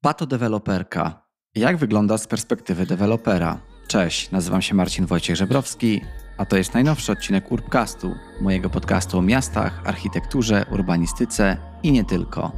Patodeweloperka. Jak wygląda z perspektywy dewelopera? Cześć, nazywam się Marcin Wojciech Żebrowski, a to jest najnowszy odcinek Urbcastu, mojego podcastu o miastach, architekturze, urbanistyce i nie tylko.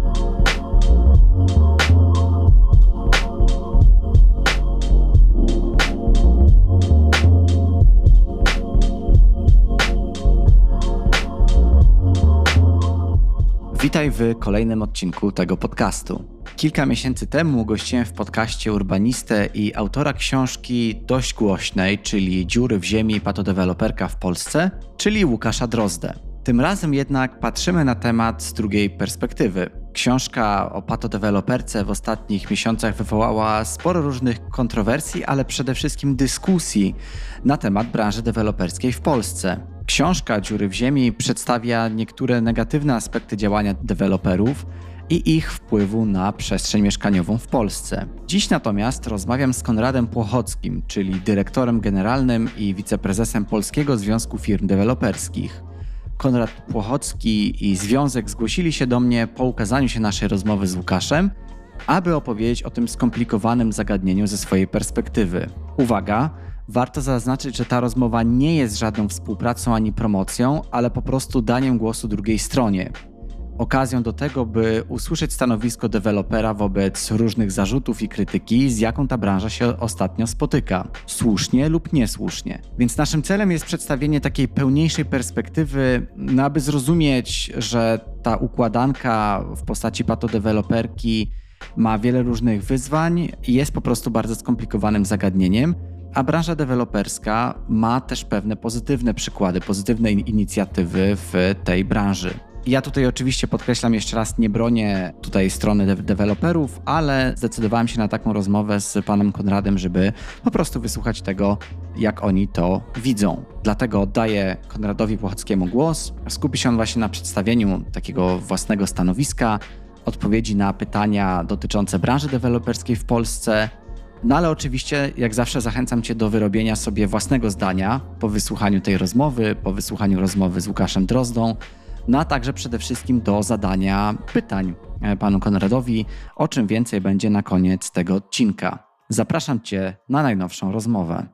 Witaj w kolejnym odcinku tego podcastu. Kilka miesięcy temu gościłem w podcaście urbanistę i autora książki dość głośnej, czyli Dziury w ziemi, patodeweloperka w Polsce, czyli Łukasza Drozdę. Tym razem jednak patrzymy na temat z drugiej perspektywy. Książka o patodeweloperce w ostatnich miesiącach wywołała sporo różnych kontrowersji, ale przede wszystkim dyskusji na temat branży deweloperskiej w Polsce. Książka Dziury w ziemi przedstawia niektóre negatywne aspekty działania deweloperów i ich wpływu na przestrzeń mieszkaniową w Polsce. Dziś natomiast rozmawiam z Konradem Płochockim, czyli dyrektorem generalnym i wiceprezesem Polskiego Związku Firm Deweloperskich. Konrad Płochocki i Związek zgłosili się do mnie po ukazaniu się naszej rozmowy z Łukaszem, aby opowiedzieć o tym skomplikowanym zagadnieniu ze swojej perspektywy. Uwaga! Warto zaznaczyć, że ta rozmowa nie jest żadną współpracą ani promocją, ale po prostu daniem głosu drugiej stronie. Okazją do tego, by usłyszeć stanowisko dewelopera wobec różnych zarzutów i krytyki, z jaką ta branża się ostatnio spotyka. Słusznie lub niesłusznie. Więc naszym celem jest przedstawienie takiej pełniejszej perspektywy, aby zrozumieć, że ta układanka w postaci patodeweloperki ma wiele różnych wyzwań i jest po prostu bardzo skomplikowanym zagadnieniem. A branża deweloperska ma też pewne pozytywne przykłady, pozytywne inicjatywy w tej branży. Ja tutaj oczywiście podkreślam jeszcze raz, nie bronię tutaj strony deweloperów, ale zdecydowałem się na taką rozmowę z panem Konradem, żeby po prostu wysłuchać tego, jak oni to widzą. Dlatego oddaję Konradowi Płochockiemu głos. Skupi się on właśnie na przedstawieniu takiego własnego stanowiska, odpowiedzi na pytania dotyczące branży deweloperskiej w Polsce. No ale oczywiście, jak zawsze, zachęcam Cię do wyrobienia sobie własnego zdania po wysłuchaniu tej rozmowy, po wysłuchaniu rozmowy z Łukaszem Drozdą, no a także przede wszystkim do zadania pytań panu Konradowi, o czym więcej będzie na koniec tego odcinka. Zapraszam Cię na najnowszą rozmowę.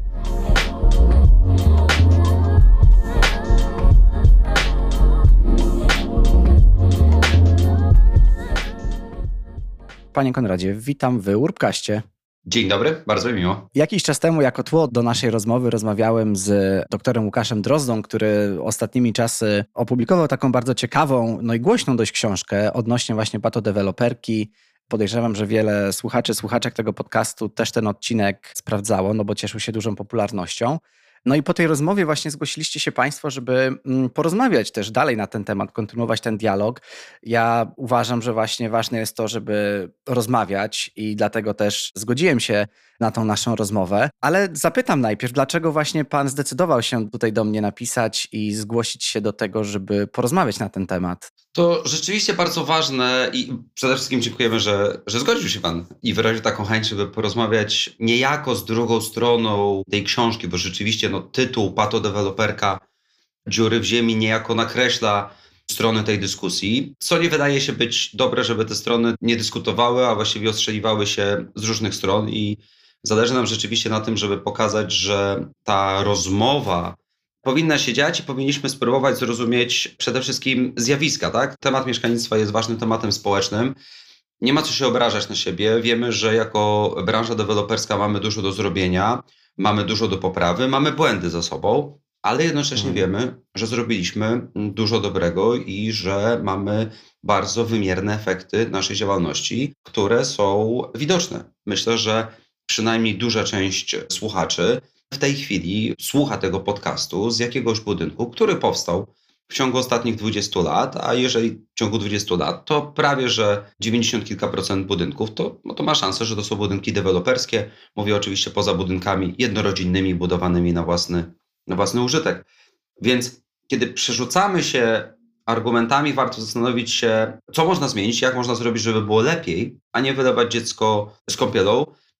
Panie Konradzie, witam w Urbcaście. Dzień dobry, bardzo mi miło. Jakiś czas temu jako tło do naszej rozmowy rozmawiałem z doktorem Łukaszem Drozdą, który ostatnimi czasy opublikował taką bardzo ciekawą, no i głośną dość książkę odnośnie właśnie patodeweloperki. Podejrzewam, że wiele słuchaczek tego podcastu też ten odcinek sprawdzało, no bo cieszył się dużą popularnością. No i po tej rozmowie właśnie zgłosiliście się Państwo, żeby porozmawiać też dalej na ten temat, kontynuować ten dialog. Ja uważam, że właśnie ważne jest to, żeby rozmawiać i dlatego też zgodziłem się na tą naszą rozmowę. Ale zapytam najpierw, dlaczego właśnie Pan zdecydował się tutaj do mnie napisać i zgłosić się do tego, żeby porozmawiać na ten temat? To rzeczywiście bardzo ważne i przede wszystkim dziękujemy, że zgodził się Pan i wyraził taką chęć, żeby porozmawiać niejako z drugą stroną tej książki, bo rzeczywiście tytuł Patodeweloperka Dziury w ziemi niejako nakreśla strony tej dyskusji, co nie wydaje się być dobre, żeby te strony nie dyskutowały, a właściwie ostrzeliwały się z różnych stron i zależy nam rzeczywiście na tym, żeby pokazać, że ta rozmowa powinna się dziać i powinniśmy spróbować zrozumieć przede wszystkim zjawiska, tak? Temat mieszkalnictwa jest ważnym tematem społecznym. Nie ma co się obrażać na siebie. Wiemy, że jako branża deweloperska mamy dużo do zrobienia, mamy dużo do poprawy, mamy błędy za sobą, ale jednocześnie wiemy, że zrobiliśmy dużo dobrego i że mamy bardzo wymierne efekty naszej działalności, które są widoczne. Myślę, że przynajmniej duża część słuchaczy w tej chwili słucha tego podcastu z jakiegoś budynku, który powstał w ciągu ostatnich 20 lat, a jeżeli w ciągu 20 lat, to prawie że 90 kilka procent budynków, to ma szansę, że to są budynki deweloperskie. Mówię oczywiście poza budynkami jednorodzinnymi, budowanymi na własny użytek. Więc kiedy przerzucamy się argumentami, warto zastanowić się, co można zmienić, jak można zrobić, żeby było lepiej, a nie wylewać dziecko z kąpielą.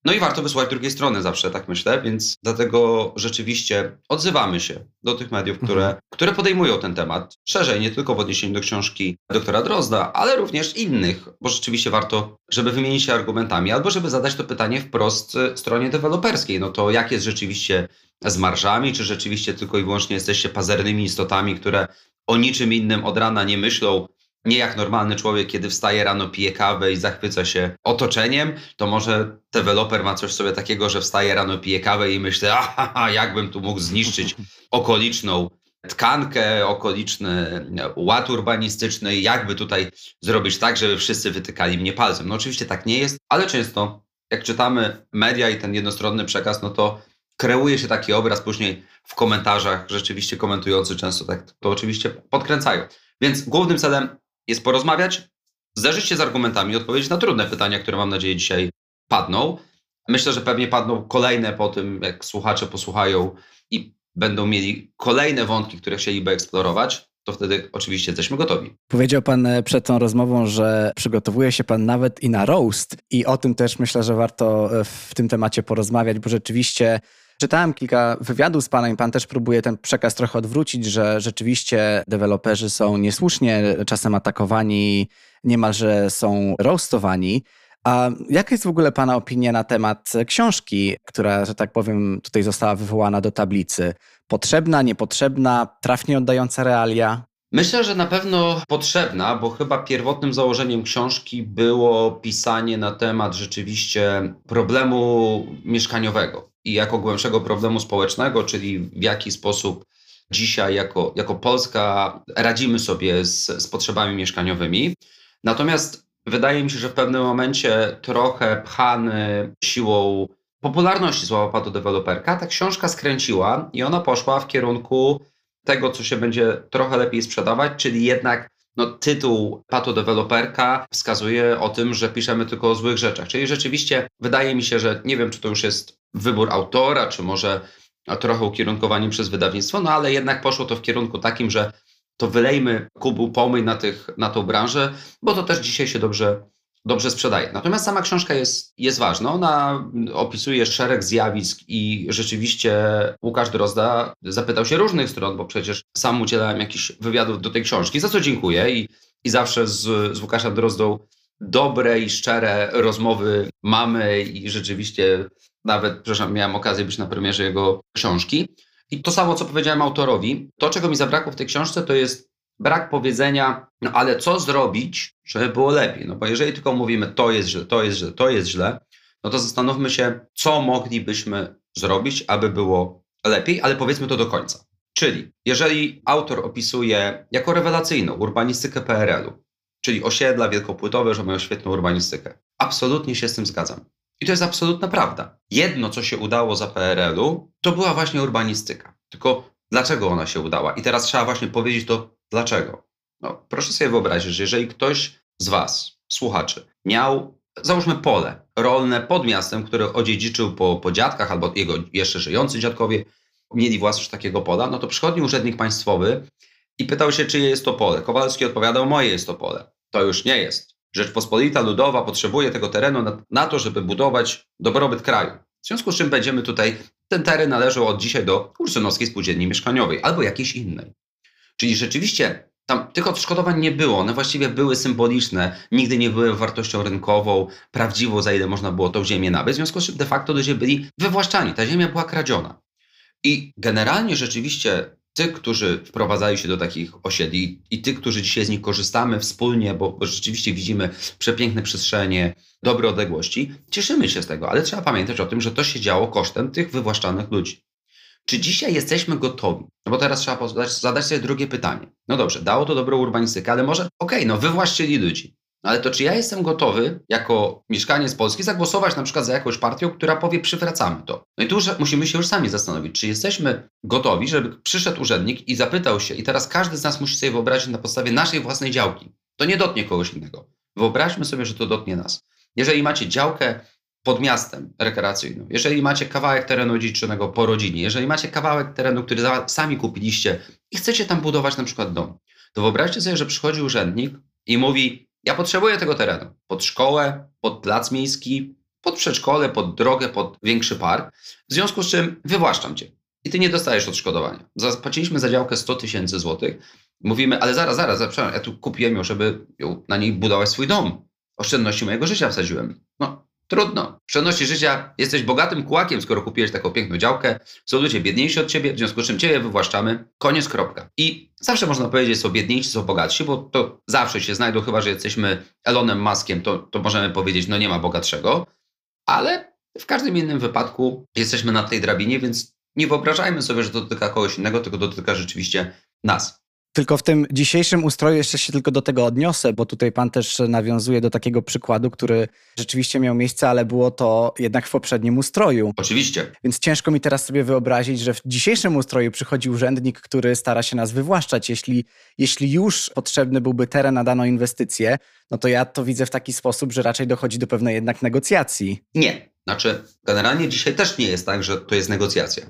No i warto wysłuchać drugiej strony zawsze, tak myślę, więc dlatego rzeczywiście odzywamy się do tych mediów, które podejmują ten temat szerzej, nie tylko w odniesieniu do książki doktora Drozda, ale również innych, bo rzeczywiście warto, żeby wymienić się argumentami, albo żeby zadać to pytanie wprost stronie deweloperskiej. No to jak jest rzeczywiście z marżami, czy rzeczywiście tylko i wyłącznie jesteście pazernymi istotami, które o niczym innym od rana nie myślą, nie jak normalny człowiek, kiedy wstaje rano, pije kawę i zachwyca się otoczeniem, to może deweloper ma coś w sobie takiego, że wstaje rano, pije kawę i myśli, jakbym tu mógł zniszczyć okoliczną tkankę, okoliczny ład urbanistyczny, jakby tutaj zrobić tak, żeby wszyscy wytykali mnie palcem. No oczywiście tak nie jest, ale często jak czytamy media i ten jednostronny przekaz, no to kreuje się taki obraz później w komentarzach, rzeczywiście komentujący często tak to oczywiście podkręcają. Więc głównym celem jest porozmawiać, zderzyć się z argumentami, odpowiedzieć na trudne pytania, które mam nadzieję dzisiaj padną. Myślę, że pewnie padną kolejne po tym, jak słuchacze posłuchają i będą mieli kolejne wątki, które chcieliby eksplorować, to wtedy oczywiście jesteśmy gotowi. Powiedział pan przed tą rozmową, że przygotowuje się pan nawet i na roast i o tym też myślę, że warto w tym temacie porozmawiać, bo rzeczywiście czytałem kilka wywiadów z panem i pan też próbuje ten przekaz trochę odwrócić, że rzeczywiście deweloperzy są niesłusznie czasem atakowani, niemalże są roastowani. A jaka jest w ogóle pana opinia na temat książki, która, że tak powiem, tutaj została wywołana do tablicy? Potrzebna, niepotrzebna, trafnie oddająca realia? Myślę, że na pewno potrzebna, bo chyba pierwotnym założeniem książki było pisanie na temat rzeczywiście problemu mieszkaniowego i jako głębszego problemu społecznego, czyli w jaki sposób dzisiaj jako Polska radzimy sobie z potrzebami mieszkaniowymi. Natomiast wydaje mi się, że w pewnym momencie trochę pchany siłą popularności słowa patodeweloperka, ta książka skręciła i ona poszła w kierunku tego, co się będzie trochę lepiej sprzedawać, czyli jednak tytuł patodeweloperka wskazuje o tym, że piszemy tylko o złych rzeczach. Czyli rzeczywiście wydaje mi się, że nie wiem, czy to już jest wybór autora, czy może trochę ukierunkowani przez wydawnictwo, no ale jednak poszło to w kierunku takim, że to wylejmy kubu pomyj na tą branżę, bo to też dzisiaj się dobrze sprzedaje. Natomiast sama książka jest ważna. Ona opisuje szereg zjawisk i rzeczywiście Łukasz Drozda zapytał się różnych stron, bo przecież sam udzielałem jakichś wywiadów do tej książki, za co dziękuję i zawsze z Łukaszem Drozdą dobre i szczere rozmowy mamy i rzeczywiście nawet, miałem okazję być na premierze jego książki. I to samo, co powiedziałem autorowi, to czego mi zabrakło w tej książce, to jest brak powiedzenia, ale co zrobić, żeby było lepiej? No bo jeżeli tylko mówimy, to jest źle, to jest źle, to jest źle, no to zastanówmy się, co moglibyśmy zrobić, aby było lepiej, ale powiedzmy to do końca. Czyli jeżeli autor opisuje jako rewelacyjną urbanistykę PRL-u, czyli osiedla wielkopłytowe, że mają świetną urbanistykę, absolutnie się z tym zgadzam. I to jest absolutna prawda. Jedno, co się udało za PRL-u, to była właśnie urbanistyka. Tylko dlaczego ona się udała? I teraz trzeba właśnie powiedzieć to dlaczego. No, proszę sobie wyobrazić, że jeżeli ktoś z was, słuchaczy, miał, załóżmy pole rolne pod miastem, które odziedziczył po dziadkach albo jego jeszcze żyjący dziadkowie mieli własność takiego pola, no to przychodzi urzędnik państwowy i pytał się, czyje jest to pole. Kowalski odpowiadał, moje jest to pole. To już nie jest. Rzeczpospolita Ludowa potrzebuje tego terenu na to, żeby budować dobrobyt kraju. W związku z czym będziemy tutaj, ten teren należał od dzisiaj do Ursynowskiej Spółdzielni Mieszkaniowej albo jakiejś innej. Czyli rzeczywiście tam tych odszkodowań nie było, one właściwie były symboliczne, nigdy nie były wartością rynkową, prawdziwą, za ile można było tą ziemię nabyć, w związku z czym de facto ludzie byli wywłaszczani, ta ziemia była kradziona. I generalnie rzeczywiście tych, którzy wprowadzali się do takich osiedli i tych, którzy dzisiaj z nich korzystamy wspólnie, bo rzeczywiście widzimy przepiękne przestrzenie, dobre odległości, cieszymy się z tego, ale trzeba pamiętać o tym, że to się działo kosztem tych wywłaszczanych ludzi. Czy dzisiaj jesteśmy gotowi? No bo teraz trzeba zadać sobie drugie pytanie. No dobrze, dało to dobrą urbanistykę, ale może wywłaszczyli ludzi. No ale to czy ja jestem gotowy jako mieszkaniec Polski zagłosować na przykład za jakąś partią, która powie przywracamy to? No i tu musimy się już sami zastanowić, czy jesteśmy gotowi, żeby przyszedł urzędnik i zapytał się i teraz każdy z nas musi sobie wyobrazić na podstawie naszej własnej działki. To nie dotknie kogoś innego. Wyobraźmy sobie, że to dotknie nas. Jeżeli macie działkę pod miastem rekreacyjną, jeżeli macie kawałek terenu dziedzicznego po rodzinie, jeżeli macie kawałek terenu, który sami kupiliście i chcecie tam budować na przykład dom, to wyobraźcie sobie, że przychodzi urzędnik i mówi, ja potrzebuję tego terenu pod szkołę, pod plac miejski, pod przedszkole, pod drogę, pod większy park, w związku z czym wywłaszczam cię. I ty nie dostajesz odszkodowania. Zapłaciliśmy za działkę 100 000 złotych. Mówimy, ale zaraz, ja tu kupiłem ją, żeby na niej budować swój dom. Oszczędności mojego życia wsadziłem. No, trudno. Oszczędności życia, jesteś bogatym kłakiem, skoro kupiłeś taką piękną działkę. Są ludzie biedniejsi od ciebie, w związku z czym ciebie wywłaszczamy. Koniec, kropka. I zawsze można powiedzieć, są biedniejsi, są bogatsi, bo to zawsze się znajdą, chyba że jesteśmy Elonem Muskiem, to możemy powiedzieć, no nie ma bogatszego. Ale w każdym innym wypadku jesteśmy na tej drabinie, więc nie wyobrażajmy sobie, że to dotyka kogoś innego, tylko dotyka rzeczywiście nas. Tylko w tym dzisiejszym ustroju jeszcze się tylko do tego odniosę, bo tutaj pan też nawiązuje do takiego przykładu, który rzeczywiście miał miejsce, ale było to jednak w poprzednim ustroju. Oczywiście. Więc ciężko mi teraz sobie wyobrazić, że w dzisiejszym ustroju przychodzi urzędnik, który stara się nas wywłaszczać. Jeśli już potrzebny byłby teren na daną inwestycję, no to ja to widzę w taki sposób, że raczej dochodzi do pewnej jednak negocjacji. Nie. Znaczy, generalnie dzisiaj też nie jest tak, że to jest negocjacja.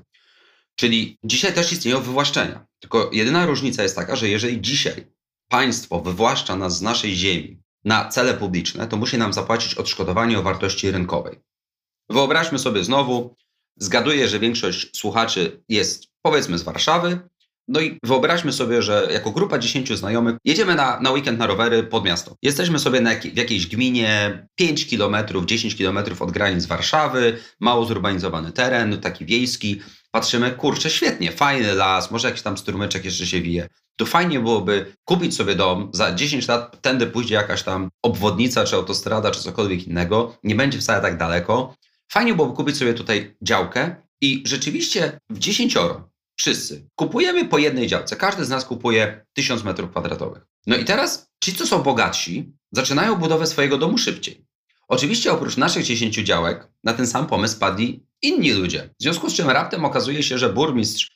Czyli dzisiaj też istnieją wywłaszczenia. Tylko jedyna różnica jest taka, że jeżeli dzisiaj państwo wywłaszcza nas z naszej ziemi na cele publiczne, to musi nam zapłacić odszkodowanie o wartości rynkowej. Wyobraźmy sobie znowu, zgaduję, że większość słuchaczy jest powiedzmy z Warszawy, no i wyobraźmy sobie, że jako grupa 10 znajomych jedziemy na weekend na rowery pod miasto. Jesteśmy sobie w jakiejś gminie 5 km, 10 km od granic Warszawy, mało zurbanizowany teren, taki wiejski. Patrzymy, kurczę, świetnie, fajny las, może jakiś tam strumyczek jeszcze się wije. To fajnie byłoby kupić sobie dom, za 10 lat tędy pójdzie jakaś tam obwodnica, czy autostrada, czy cokolwiek innego, nie będzie wcale tak daleko. Fajnie byłoby kupić sobie tutaj działkę i rzeczywiście w 10 wszyscy kupujemy po jednej działce. Każdy z nas kupuje 1000 m². No i teraz ci, co są bogatsi, zaczynają budowę swojego domu szybciej. Oczywiście oprócz naszych 10 działek na ten sam pomysł padli inni ludzie. W związku z czym raptem okazuje się, że burmistrz,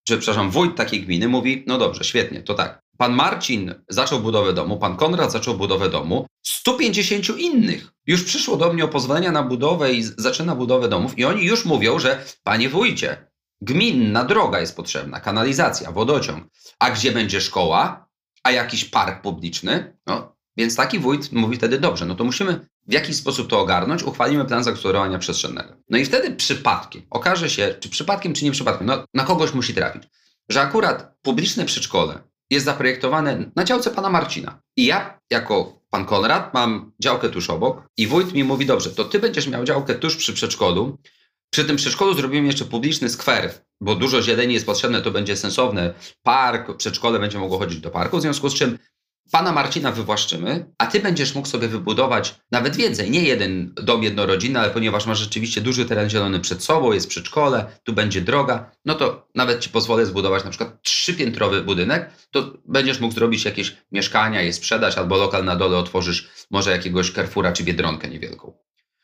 wójt takiej gminy mówi, no dobrze, świetnie, to tak. Pan Marcin zaczął budowę domu, pan Konrad zaczął budowę domu, 150 innych już przyszło do mnie o pozwolenia na budowę i zaczyna budowę domów i oni już mówią, że panie wójcie, gminna droga jest potrzebna, kanalizacja, wodociąg, a gdzie będzie szkoła, a jakiś park publiczny? No, więc taki wójt mówi wtedy, dobrze, no to musimy w jakiś sposób to ogarnąć, uchwalimy plan zagospodarowania przestrzennego. No i wtedy przypadkiem, okaże się, czy przypadkiem, czy nie przypadkiem, no na kogoś musi trafić, że akurat publiczne przedszkole jest zaprojektowane na działce pana Marcina. I ja, jako pan Konrad, mam działkę tuż obok i wójt mi mówi, dobrze, to ty będziesz miał działkę tuż przy przedszkolu. Przy tym przedszkolu zrobimy jeszcze publiczny skwer, bo dużo zieleni jest potrzebne, to będzie sensowne. Park, przedszkole będzie mogło chodzić do parku, w związku z czym pana Marcina wywłaszczymy, a ty będziesz mógł sobie wybudować nawet więcej, nie jeden dom jednorodzinny, ale ponieważ masz rzeczywiście duży teren zielony przed sobą, jest przedszkole, tu będzie droga, no to nawet ci pozwolę zbudować na przykład 3-piętrowy budynek, to będziesz mógł zrobić jakieś mieszkania, je sprzedać, albo lokal na dole otworzysz może jakiegoś Carrefoura czy Biedronkę niewielką.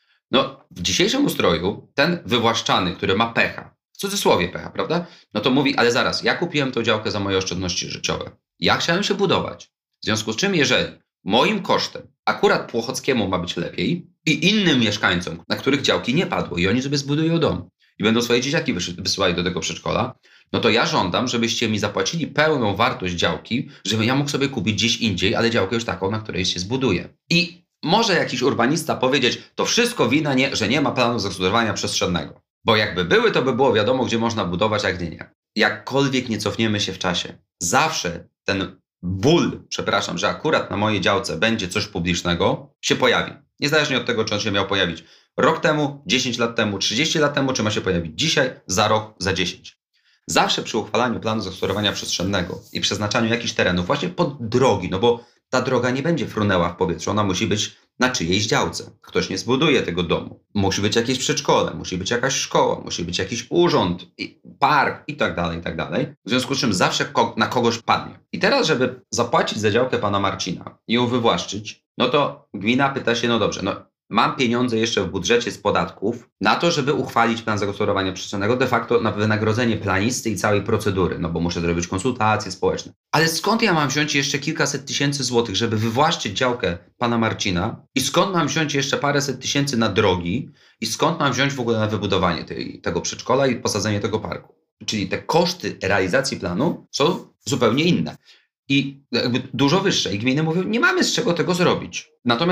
No, w dzisiejszym ustroju ten wywłaszczany, który ma pecha, w cudzysłowie pecha, prawda? No to mówi, ale zaraz, ja kupiłem tą działkę za moje oszczędności życiowe. Ja chciałem się budować. W związku z czym, jeżeli moim kosztem akurat Płochockiemu ma być lepiej i innym mieszkańcom, na których działki nie padło i oni sobie zbudują dom i będą swoje dzieciaki wysyłali do tego przedszkola, no to ja żądam, żebyście mi zapłacili pełną wartość działki, żebym ja mógł sobie kupić gdzieś indziej, ale działkę już taką, na której się zbuduje. I może jakiś urbanista powiedzieć, to wszystko wina, że nie ma planu zagospodarowania przestrzennego. Bo jakby były, to by było wiadomo, gdzie można budować, a gdzie nie. Jakkolwiek nie cofniemy się w czasie, zawsze ten ból, że akurat na mojej działce będzie coś publicznego, się pojawi. Niezależnie od tego, czy on się miał pojawić rok temu, 10 lat temu, 30 lat temu, czy ma się pojawić dzisiaj, za rok, za 10. Zawsze przy uchwalaniu planu zagospodarowania przestrzennego i przeznaczaniu jakichś terenów właśnie pod drogi, no bo ta droga nie będzie frunęła w powietrzu, ona musi być na czyjejś działce. Ktoś nie zbuduje tego domu. Musi być jakieś przedszkole, musi być jakaś szkoła, musi być jakiś urząd, park i tak dalej, i tak dalej. W związku z czym zawsze na kogoś padnie. I teraz, żeby zapłacić za działkę pana Marcina i ją wywłaszczyć, no to gmina pyta się, no dobrze, no mam pieniądze jeszcze w budżecie z podatków na to, żeby uchwalić plan zagospodarowania przestrzennego, de facto na wynagrodzenie planisty i całej procedury, no bo muszę zrobić konsultacje społeczne. Ale skąd ja mam wziąć jeszcze kilkaset tysięcy złotych, żeby wywłaszczyć działkę pana Marcina i skąd mam wziąć jeszcze paręset tysięcy na drogi i skąd mam wziąć w ogóle na wybudowanie tego przedszkola i posadzenie tego parku? Czyli te koszty realizacji planu są zupełnie inne i jakby dużo wyższe i gminy mówią, nie mamy z czego tego zrobić. Natomiast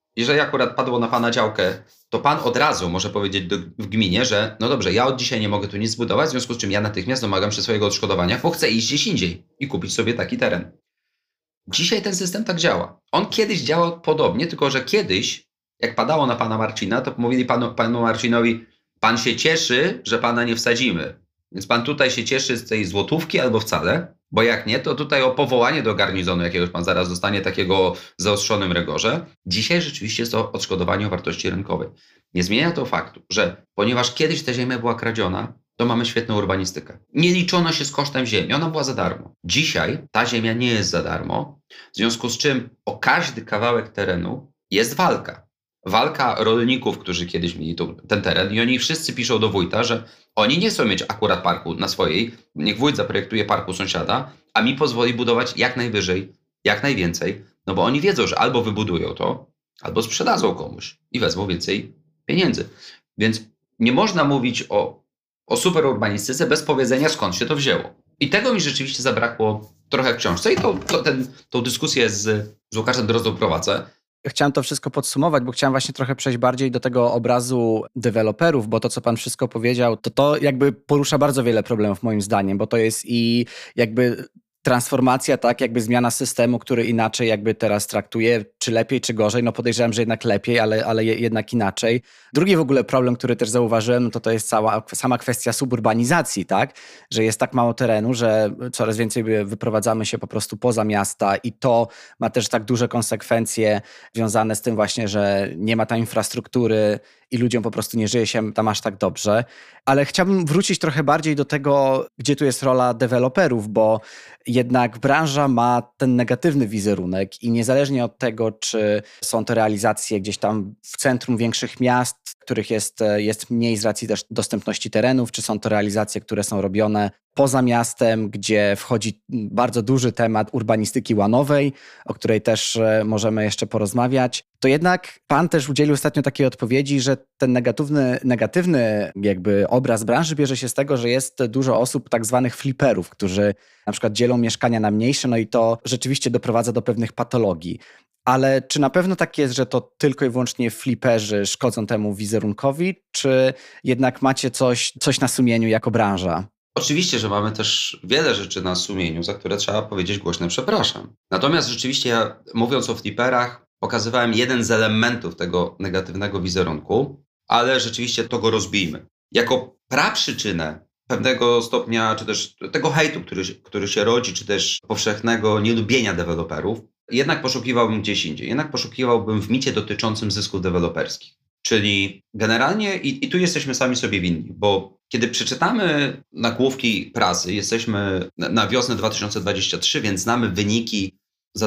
jeżeli akurat padło na pana działkę, to pan od razu może powiedzieć w gminie, że no dobrze, ja od dzisiaj nie mogę tu nic zbudować, w związku z czym ja natychmiast domagam się swojego odszkodowania, bo chcę iść gdzieś indziej i kupić sobie taki teren. Dzisiaj ten system tak działa. On kiedyś działał podobnie, tylko że kiedyś, jak padało na pana Marcina, to mówili panu Marcinowi, pan się cieszy, że pana nie wsadzimy. Więc pan tutaj się cieszy z tej złotówki albo wcale, bo jak nie, to tutaj o powołanie do garnizonu jakiegoś pan zaraz dostanie takiego w zaostrzonym rygorze. Dzisiaj rzeczywiście jest to odszkodowanie o wartości rynkowej. Nie zmienia to faktu, że ponieważ kiedyś ta ziemia była kradziona, to mamy świetną urbanistykę. Nie liczono się z kosztem ziemi, ona była za darmo. Dzisiaj ta ziemia nie jest za darmo, w związku z czym o każdy kawałek terenu jest walka. Walka rolników, którzy kiedyś mieli ten teren i oni wszyscy piszą do wójta, że oni nie chcą mieć akurat parku na swojej, niech wójt zaprojektuje parku sąsiada, a mi pozwoli budować jak najwyżej, jak najwięcej, no bo oni wiedzą, że albo wybudują to, albo sprzedadzą komuś i wezmą więcej pieniędzy. Więc nie można mówić o superurbanistyce bez powiedzenia, skąd się to wzięło. I tego mi rzeczywiście zabrakło trochę w książce i tą dyskusję z Łukaszem Drozdą prowadzę. Chciałem to wszystko podsumować, bo chciałem właśnie trochę przejść bardziej do tego obrazu deweloperów, bo to, co pan wszystko powiedział, to jakby porusza bardzo wiele problemów moim zdaniem, bo to jest i jakby transformacja, tak, jakby zmiana systemu, który inaczej jakby teraz traktuje, czy lepiej, czy gorzej. No podejrzewam, że jednak lepiej, ale jednak inaczej. Drugi w ogóle problem, który też zauważyłem, to jest sama kwestia suburbanizacji, tak, że jest tak mało terenu, że coraz więcej wyprowadzamy się po prostu poza miasta i to ma też tak duże konsekwencje związane z tym właśnie, że nie ma tam infrastruktury i ludziom po prostu nie żyje się tam aż tak dobrze. Ale chciałbym wrócić trochę bardziej do tego, gdzie tu jest rola deweloperów, bo jednak branża ma ten negatywny wizerunek i niezależnie od tego, czy są to realizacje gdzieś tam w centrum większych miast, których jest mniej z racji też dostępności terenów, czy są to realizacje, które są robione poza miastem, gdzie wchodzi bardzo duży temat urbanistyki łanowej, o której też możemy jeszcze porozmawiać, to jednak pan też udzielił ostatnio takiej odpowiedzi, że ten negatywny jakby obraz branży bierze się z tego, że jest dużo osób tak zwanych fliperów, którzy na przykład dzielą mieszkania na mniejsze, no i to rzeczywiście doprowadza do pewnych patologii. Ale czy na pewno tak jest, że to tylko i wyłącznie fliperzy szkodzą temu wizerunkowi, czy jednak macie coś na sumieniu jako branża? Oczywiście, że mamy też wiele rzeczy na sumieniu, za które trzeba powiedzieć głośno przepraszam. Natomiast rzeczywiście ja, mówiąc o fliperach, pokazywałem jeden z elementów tego negatywnego wizerunku, ale rzeczywiście to go rozbijmy. Jako praprzyczynę pewnego stopnia, czy też tego hejtu, który się rodzi, czy też powszechnego nielubienia deweloperów, jednak poszukiwałbym gdzieś indziej. Jednak poszukiwałbym w micie dotyczącym zysków deweloperskich. Czyli generalnie, i tu jesteśmy sami sobie winni, bo kiedy przeczytamy nagłówki prasy, jesteśmy na wiosnę 2023, więc znamy wyniki za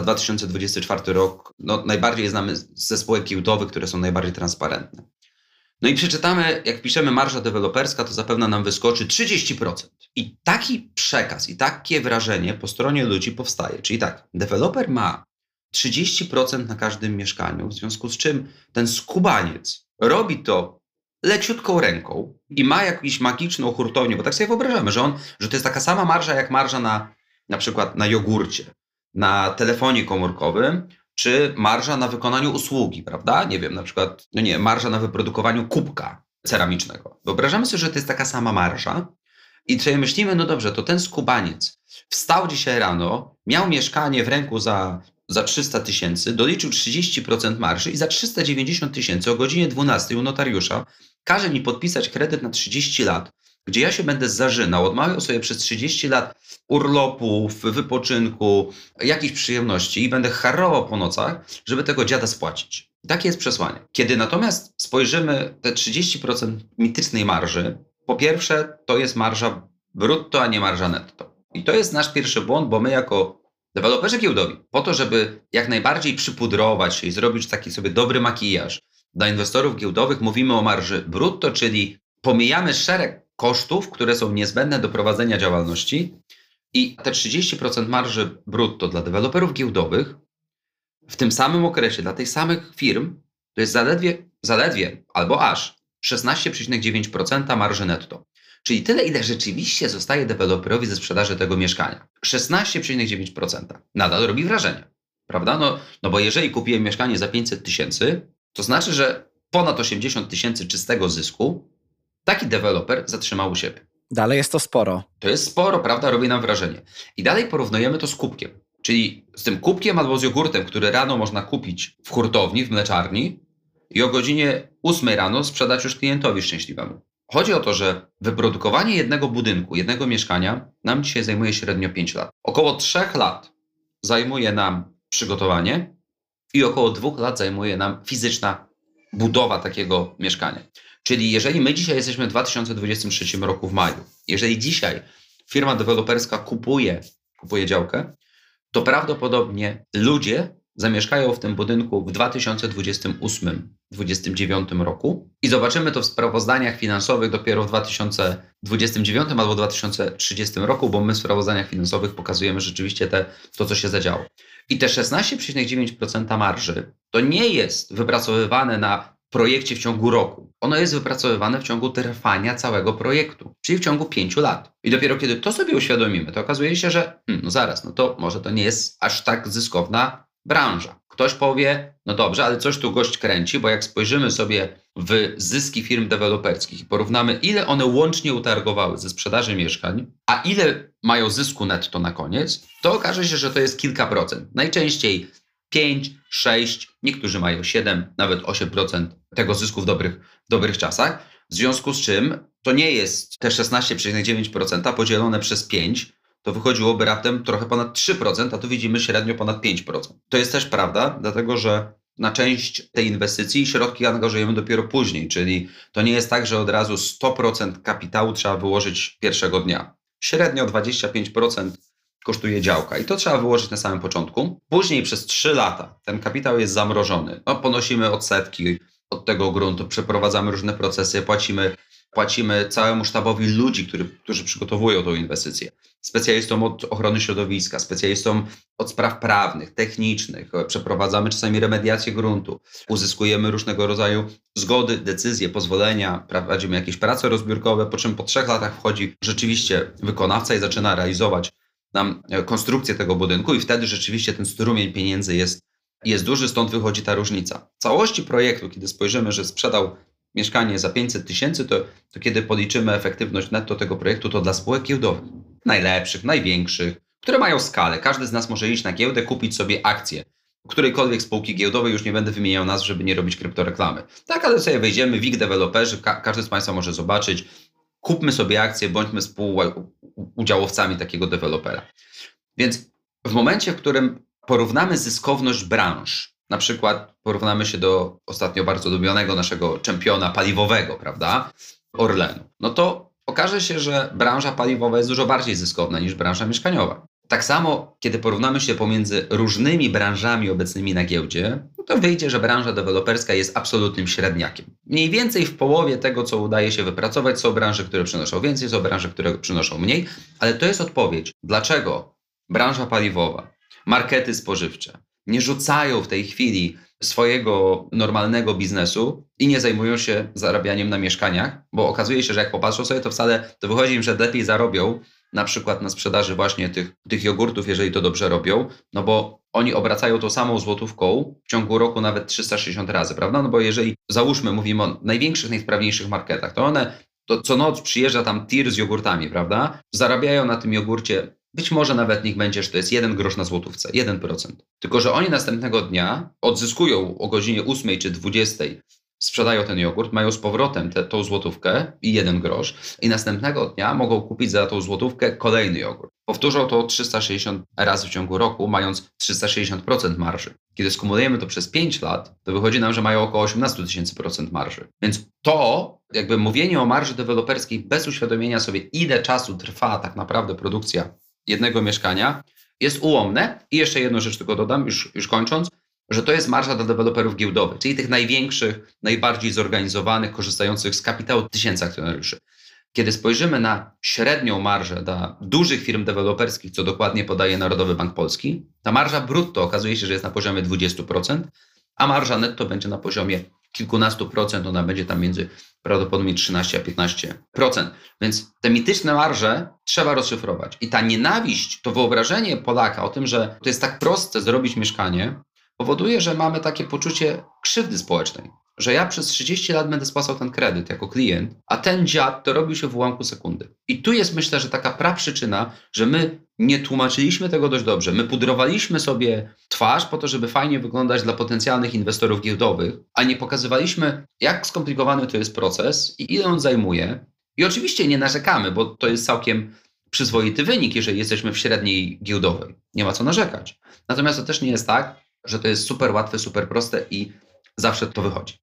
2024 rok. No, najbardziej znamy ze spółek giełdowych, które są najbardziej transparentne. No i przeczytamy, jak piszemy marża deweloperska, to zapewne nam wyskoczy 30%. I taki przekaz i takie wrażenie po stronie ludzi powstaje. Czyli tak, deweloper ma 30% na każdym mieszkaniu, w związku z czym ten skubaniec robi to leciutką ręką i ma jakąś magiczną hurtownię, bo tak sobie wyobrażamy, że to jest taka sama marża jak marża na przykład na jogurcie, na telefonie komórkowym, czy marża na wykonaniu usługi, prawda? Nie wiem, na przykład, marża na wyprodukowaniu kubka ceramicznego. Wyobrażamy sobie, że to jest taka sama marża i sobie myślimy, no dobrze, to ten skubaniec wstał dzisiaj rano, miał mieszkanie w ręku za 300 000, doliczył 30% marży i za 390 000 o godzinie 12 u notariusza każe mi podpisać kredyt na 30 lat, gdzie ja się będę zażynał, odmawiał sobie przez 30 lat urlopów, wypoczynku, jakichś przyjemności i będę harował po nocach, żeby tego dziada spłacić. Takie jest przesłanie. Kiedy natomiast spojrzymy te 30% mitycznej marży, po pierwsze to jest marża brutto, a nie marża netto. I to jest nasz pierwszy błąd, bo my jako deweloperzy giełdowi, po to, żeby jak najbardziej przypudrować się i zrobić taki sobie dobry makijaż dla inwestorów giełdowych, mówimy o marży brutto, czyli pomijamy szereg kosztów, które są niezbędne do prowadzenia działalności i te 30% marży brutto dla deweloperów giełdowych w tym samym okresie dla tych samych firm to jest zaledwie albo aż 16,9% marży netto. Czyli tyle, ile rzeczywiście zostaje deweloperowi ze sprzedaży tego mieszkania. 16,9%. Nadal robi wrażenie, prawda? No bo jeżeli kupiłem mieszkanie za 500 000, To znaczy, że ponad 80 tysięcy czystego zysku taki deweloper zatrzymał u siebie. Dalej jest to sporo. To jest sporo, prawda? Robi nam wrażenie. I dalej porównujemy to z kubkiem. Czyli z tym kubkiem albo z jogurtem, który rano można kupić w hurtowni, w mleczarni i o godzinie 8 rano sprzedać już klientowi szczęśliwemu. Chodzi o to, że wyprodukowanie jednego budynku, jednego mieszkania nam dzisiaj zajmuje średnio 5 lat. Około 3 lat zajmuje nam przygotowanie i około 2 lat zajmuje nam fizyczna budowa takiego mieszkania. Czyli jeżeli my dzisiaj jesteśmy w 2023 roku w maju, jeżeli dzisiaj firma deweloperska kupuje działkę, to prawdopodobnie ludzie zamieszkają w tym budynku w 2028-2029 roku i zobaczymy to w sprawozdaniach finansowych dopiero w 2029 albo 2030 roku, bo my w sprawozdaniach finansowych pokazujemy rzeczywiście to, co się zadziało. I te 16,9% marży to nie jest wypracowywane na projekcie w ciągu roku. Ono jest wypracowywane w ciągu trwania całego projektu, czyli w ciągu 5 lat. I dopiero kiedy to sobie uświadomimy, to okazuje się, że to może to nie jest aż tak zyskowna branża. Ktoś powie, no dobrze, ale coś tu gość kręci, bo jak spojrzymy sobie w zyski firm deweloperskich i porównamy, ile one łącznie utargowały ze sprzedaży mieszkań, a ile mają zysku netto na koniec, to okaże się, że to jest kilka procent. Najczęściej 5, 6, niektórzy mają 7, nawet 8% tego zysku w dobrych czasach. W związku z czym to nie jest te 16,9% podzielone przez 5, to wychodziłoby raptem trochę ponad 3%, a tu widzimy średnio ponad 5%. To jest też prawda, dlatego że na część tej inwestycji środki angażujemy dopiero później, czyli to nie jest tak, że od razu 100% kapitału trzeba wyłożyć pierwszego dnia. Średnio 25% kosztuje działka i to trzeba wyłożyć na samym początku. Później przez 3 lata ten kapitał jest zamrożony. Ponosimy odsetki od tego gruntu, przeprowadzamy różne procesy, płacimy całemu sztabowi ludzi, którzy przygotowują tą inwestycję. Specjalistom od ochrony środowiska, specjalistom od spraw prawnych, technicznych. Przeprowadzamy czasami remediację gruntu. Uzyskujemy różnego rodzaju zgody, decyzje, pozwolenia, prowadzimy jakieś prace rozbiórkowe, po czym po 3 latach wchodzi rzeczywiście wykonawca i zaczyna realizować nam konstrukcję tego budynku i wtedy rzeczywiście ten strumień pieniędzy jest duży, stąd wychodzi ta różnica. W całości projektu, kiedy spojrzymy, że sprzedał mieszkanie za 500 tysięcy, to kiedy policzymy efektywność netto tego projektu, to dla spółek giełdowych, najlepszych, największych, które mają skalę. Każdy z nas może iść na giełdę, kupić sobie akcję którejkolwiek spółki giełdowej, już nie będę wymieniał nazw, żeby nie robić kryptoreklamy. Tak, ale sobie wejdziemy, WIG deweloperzy, każdy z Państwa może zobaczyć, kupmy sobie akcje, bądźmy współudziałowcami takiego dewelopera. Więc w momencie, w którym porównamy zyskowność branż, na przykład porównamy się do ostatnio bardzo lubionego naszego czempiona paliwowego, prawda, Orlenu, no to okaże się, że branża paliwowa jest dużo bardziej zyskowna niż branża mieszkaniowa. Tak samo, kiedy porównamy się pomiędzy różnymi branżami obecnymi na giełdzie, no to wyjdzie, że branża deweloperska jest absolutnym średniakiem. Mniej więcej w połowie tego, co udaje się wypracować, są branże, które przynoszą więcej, są branże, które przynoszą mniej, ale to jest odpowiedź, dlaczego branża paliwowa, markety spożywcze nie rzucają w tej chwili swojego normalnego biznesu i nie zajmują się zarabianiem na mieszkaniach, bo okazuje się, że jak popatrzą sobie, to wychodzi im, że lepiej zarobią na przykład na sprzedaży właśnie tych jogurtów, jeżeli to dobrze robią, no bo oni obracają tą samą złotówką w ciągu roku nawet 360 razy, prawda? No bo jeżeli, załóżmy, mówimy o największych, najsprawniejszych marketach, to co noc przyjeżdża tam tir z jogurtami, prawda? Zarabiają na tym jogurcie, być może nawet niech będzie, że to jest 1 grosz na złotówce, 1%. Tylko że oni następnego dnia odzyskują o godzinie 8 czy 20, sprzedają ten jogurt, mają z powrotem tą złotówkę i 1 grosz i następnego dnia mogą kupić za tą złotówkę kolejny jogurt. Powtórzą to 360 razy w ciągu roku, mając 360% marży. Kiedy skumulujemy to przez 5 lat, to wychodzi nam, że mają około 18 000% marży. Więc to jakby mówienie o marży deweloperskiej bez uświadomienia sobie, ile czasu trwa tak naprawdę produkcja jednego mieszkania, jest ułomne. I jeszcze jedną rzecz tylko dodam, już kończąc, że to jest marża dla deweloperów giełdowych, czyli tych największych, najbardziej zorganizowanych, korzystających z kapitału 1000 akcjonariuszy. Kiedy spojrzymy na średnią marżę dla dużych firm deweloperskich, co dokładnie podaje Narodowy Bank Polski, ta marża brutto okazuje się, że jest na poziomie 20%, a marża netto będzie na poziomie kilkunastu procent, ona będzie tam między prawdopodobnie 13 a 15%. Więc te mityczne marże trzeba rozszyfrować. I ta nienawiść, to wyobrażenie Polaka o tym, że to jest tak proste zrobić mieszkanie, powoduje, że mamy takie poczucie krzywdy społecznej, że ja przez 30 lat będę spłacał ten kredyt jako klient, a ten dziad dorobił się w ułamku sekundy. I tu jest, myślę, że taka praprzyczyna, że my nie tłumaczyliśmy tego dość dobrze. My pudrowaliśmy sobie twarz po to, żeby fajnie wyglądać dla potencjalnych inwestorów giełdowych, a nie pokazywaliśmy, jak skomplikowany to jest proces i ile on zajmuje. I oczywiście nie narzekamy, bo to jest całkiem przyzwoity wynik, jeżeli jesteśmy w średniej giełdowej. Nie ma co narzekać. Natomiast to też nie jest tak, że to jest super łatwe, super proste i zawsze to wychodzi.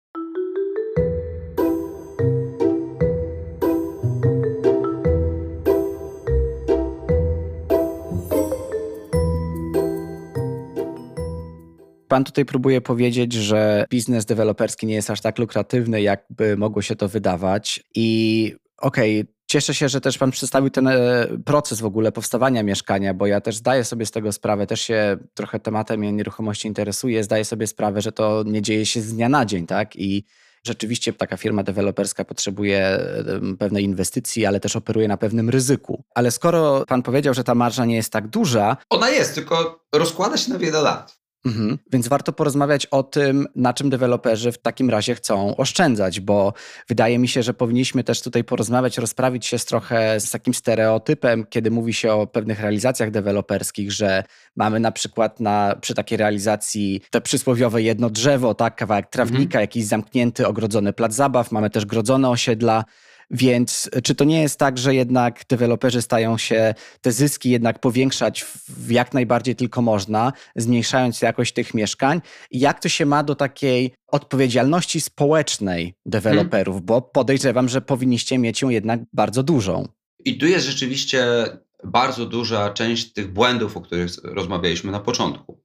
Pan tutaj próbuje powiedzieć, że biznes deweloperski nie jest aż tak lukratywny, jakby mogło się to wydawać. I cieszę się, że też pan przedstawił ten proces w ogóle powstawania mieszkania, bo ja też zdaję sobie z tego sprawę, też się trochę tematem nieruchomości interesuję, zdaję sobie sprawę, że to nie dzieje się z dnia na dzień, tak? I rzeczywiście taka firma deweloperska potrzebuje pewnej inwestycji, ale też operuje na pewnym ryzyku. Ale skoro pan powiedział, że ta marża nie jest tak duża... Ona jest, tylko rozkłada się na wiele lat. Więc warto porozmawiać o tym, na czym deweloperzy w takim razie chcą oszczędzać, bo wydaje mi się, że powinniśmy też tutaj porozmawiać, rozprawić się trochę z takim stereotypem, kiedy mówi się o pewnych realizacjach deweloperskich, że mamy na przykład przy takiej realizacji te przysłowiowe jedno drzewo, tak, kawałek trawnika, jakiś zamknięty, ogrodzony plac zabaw, mamy też grodzone osiedla. Więc czy to nie jest tak, że jednak deweloperzy stają się te zyski jednak powiększać w jak najbardziej tylko można, zmniejszając jakość tych mieszkań? I jak to się ma do takiej odpowiedzialności społecznej deweloperów? Bo podejrzewam, że powinniście mieć ją jednak bardzo dużą. I tu jest rzeczywiście bardzo duża część tych błędów, o których rozmawialiśmy na początku.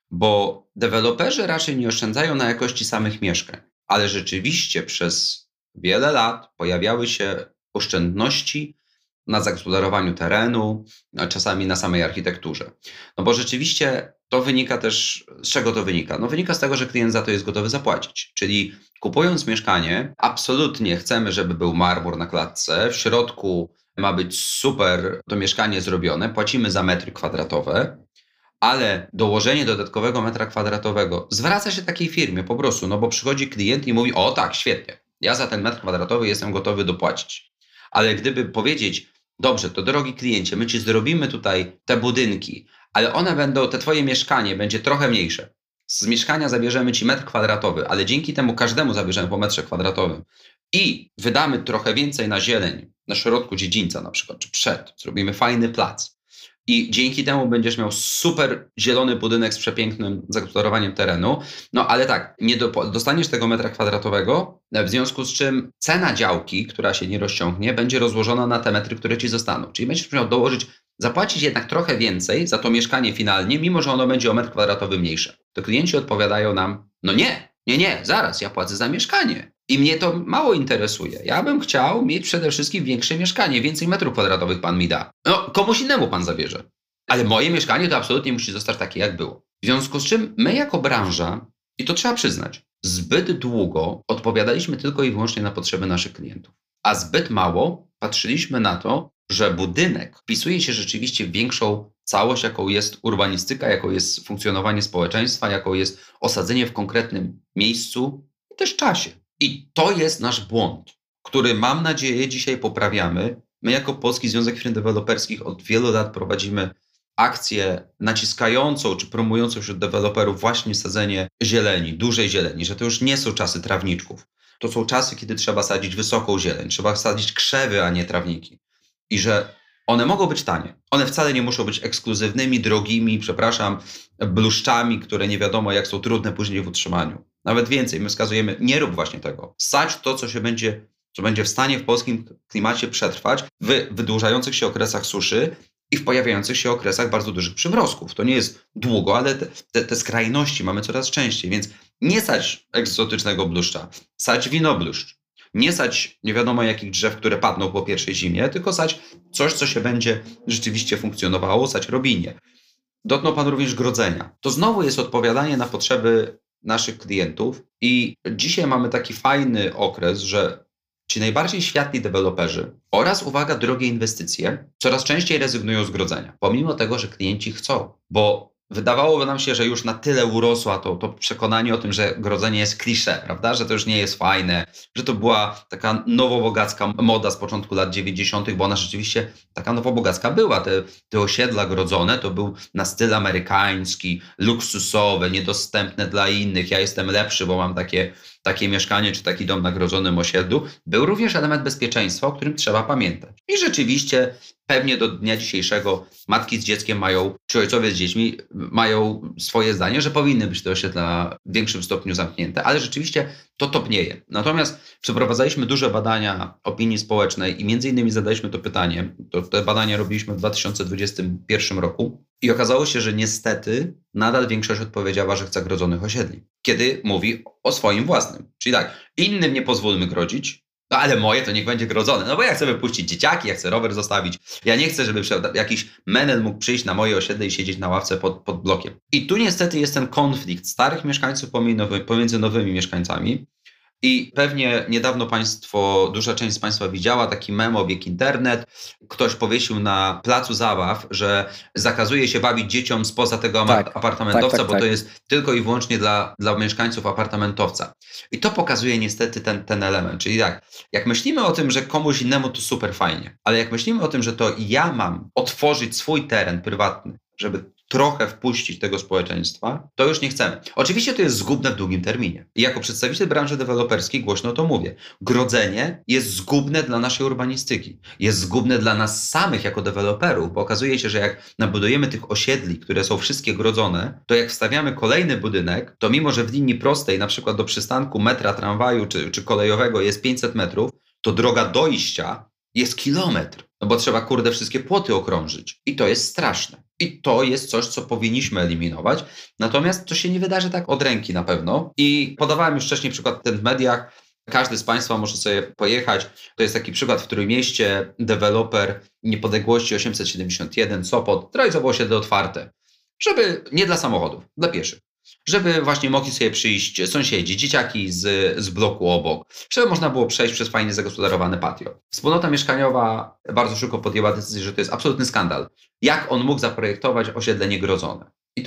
Bo deweloperzy raczej nie oszczędzają na jakości samych mieszkań, ale rzeczywiście przez wiele lat pojawiały się oszczędności na zagospodarowaniu terenu, a czasami na samej architekturze. No bo rzeczywiście to wynika też, z czego to wynika? No wynika z tego, że klient za to jest gotowy zapłacić. Czyli kupując mieszkanie, absolutnie chcemy, żeby był marmur na klatce, w środku ma być super to mieszkanie zrobione, płacimy za metry kwadratowe, ale dołożenie dodatkowego metra kwadratowego zwraca się takiej firmie po prostu, no bo przychodzi klient i mówi: o tak, świetnie, ja za ten metr kwadratowy jestem gotowy dopłacić. Ale gdyby powiedzieć: dobrze, to drogi kliencie, my ci zrobimy tutaj te budynki, ale te twoje mieszkanie będzie trochę mniejsze. Z mieszkania zabierzemy ci metr kwadratowy, ale dzięki temu każdemu zabierzemy po metrze kwadratowym i wydamy trochę więcej na zieleń, na środku dziedzińca na przykład, czy przed, zrobimy fajny plac. I dzięki temu będziesz miał super zielony budynek z przepięknym zagospodarowaniem terenu. No ale tak, nie dostaniesz tego metra kwadratowego, w związku z czym cena działki, która się nie rozciągnie, będzie rozłożona na te metry, które ci zostaną. Czyli będziesz musiał zapłacić jednak trochę więcej za to mieszkanie finalnie, mimo że ono będzie o metr kwadratowy mniejsze. To klienci odpowiadają nam: no nie, zaraz, ja płacę za mieszkanie. I mnie to mało interesuje. Ja bym chciał mieć przede wszystkim większe mieszkanie, więcej metrów kwadratowych pan mi da. No, komuś innemu pan zabierze. Ale moje mieszkanie to absolutnie musi zostać takie, jak było. W związku z czym my jako branża, i to trzeba przyznać, zbyt długo odpowiadaliśmy tylko i wyłącznie na potrzeby naszych klientów. A zbyt mało patrzyliśmy na to, że budynek wpisuje się rzeczywiście w większą całość, jaką jest urbanistyka, jaką jest funkcjonowanie społeczeństwa, jaką jest osadzenie w konkretnym miejscu i też czasie. I to jest nasz błąd, który mam nadzieję dzisiaj poprawiamy. My jako Polski Związek Firm Deweloperskich od wielu lat prowadzimy akcję naciskającą czy promującą wśród deweloperów właśnie sadzenie zieleni, dużej zieleni, że to już nie są czasy trawniczków. To są czasy, kiedy trzeba sadzić wysoką zieleń, trzeba sadzić krzewy, a nie trawniki. I że one mogą być tanie. One wcale nie muszą być ekskluzywnymi, drogimi, bluszczami, które nie wiadomo jak są trudne później w utrzymaniu. Nawet więcej, my wskazujemy: nie rób właśnie tego. Sadź to, co będzie w stanie w polskim klimacie przetrwać w wydłużających się okresach suszy i w pojawiających się okresach bardzo dużych przymrozków. To nie jest długo, ale te skrajności mamy coraz częściej, więc nie sadź egzotycznego bluszcza, sadź winobluszcz. Nie sadź nie wiadomo jakich drzew, które padną po pierwszej zimie, tylko sadź coś, co się będzie rzeczywiście funkcjonowało, sadź robinie. Dotknął pan również grodzenia. To znowu jest odpowiadanie na potrzeby naszych klientów i dzisiaj mamy taki fajny okres, że ci najbardziej światli deweloperzy oraz, uwaga, drogie inwestycje coraz częściej rezygnują z grodzenia, pomimo tego, że klienci chcą, bo wydawałoby nam się, że już na tyle urosła to przekonanie o tym, że grodzenie jest klisze, prawda? Że to już nie jest fajne, że to była taka nowobogacka moda z początku lat 90., bo ona rzeczywiście taka nowobogacka była. Te osiedla grodzone to był na styl amerykański, luksusowe, niedostępne dla innych. Ja jestem lepszy, bo mam takie mieszkanie czy taki dom na grodzonym osiedlu. Był również element bezpieczeństwa, o którym trzeba pamiętać. I rzeczywiście pewnie do dnia dzisiejszego matki z dzieckiem mają, czy ojcowie z dziećmi mają swoje zdanie, że powinny być te osiedla w większym stopniu zamknięte, ale rzeczywiście to topnieje. Natomiast przeprowadzaliśmy duże badania opinii społecznej i między innymi zadaliśmy to pytanie, te badania robiliśmy w 2021 roku i okazało się, że niestety nadal większość odpowiedziała, że chce grodzonych osiedli, kiedy mówi o swoim własnym. Czyli tak, innym nie pozwólmy grodzić, no ale moje to niech będzie grodzone. No bo ja chcę wypuścić dzieciaki, ja chcę rower zostawić. Ja nie chcę, żeby jakiś menel mógł przyjść na moje osiedle i siedzieć na ławce pod blokiem. I tu niestety jest ten konflikt starych mieszkańców pomiędzy nowymi mieszkańcami. I pewnie niedawno duża część z Państwa widziała taki mem obieg internet. Ktoś powiesił na placu zabaw, że zakazuje się bawić dzieciom spoza tego apartamentowca, bo to jest tylko i wyłącznie dla mieszkańców apartamentowca. I to pokazuje niestety ten element. Czyli tak, jak myślimy o tym, że komuś innemu to super fajnie, ale jak myślimy o tym, że to ja mam otworzyć swój teren prywatny, żeby trochę wpuścić tego społeczeństwa, to już nie chcemy. Oczywiście to jest zgubne w długim terminie. I jako przedstawiciel branży deweloperskiej głośno to mówię. Grodzenie jest zgubne dla naszej urbanistyki. Jest zgubne dla nas samych jako deweloperów, bo okazuje się, że jak nabudujemy tych osiedli, które są wszystkie grodzone, to jak wstawiamy kolejny budynek, to mimo, że w linii prostej, na przykład do przystanku metra, tramwaju czy kolejowego jest 500 metrów, to droga dojścia jest kilometr. No bo trzeba, wszystkie płoty okrążyć. I to jest straszne. I to jest coś, co powinniśmy eliminować. Natomiast to się nie wydarzy tak od ręki na pewno. I podawałem już wcześniej przykład ten w mediach. Każdy z Państwa może sobie pojechać. To jest taki przykład w Trójmieście. Deweloper Niepodległości 871 Sopot. Trójcowe osiedle otwarte. Żeby nie dla samochodów, dla pieszych. Żeby właśnie mogli sobie przyjść sąsiedzi, dzieciaki z bloku obok, żeby można było przejść przez fajnie zagospodarowane patio. Wspólnota mieszkaniowa bardzo szybko podjęła decyzję, że to jest absolutny skandal. Jak on mógł zaprojektować osiedle niegrodzone?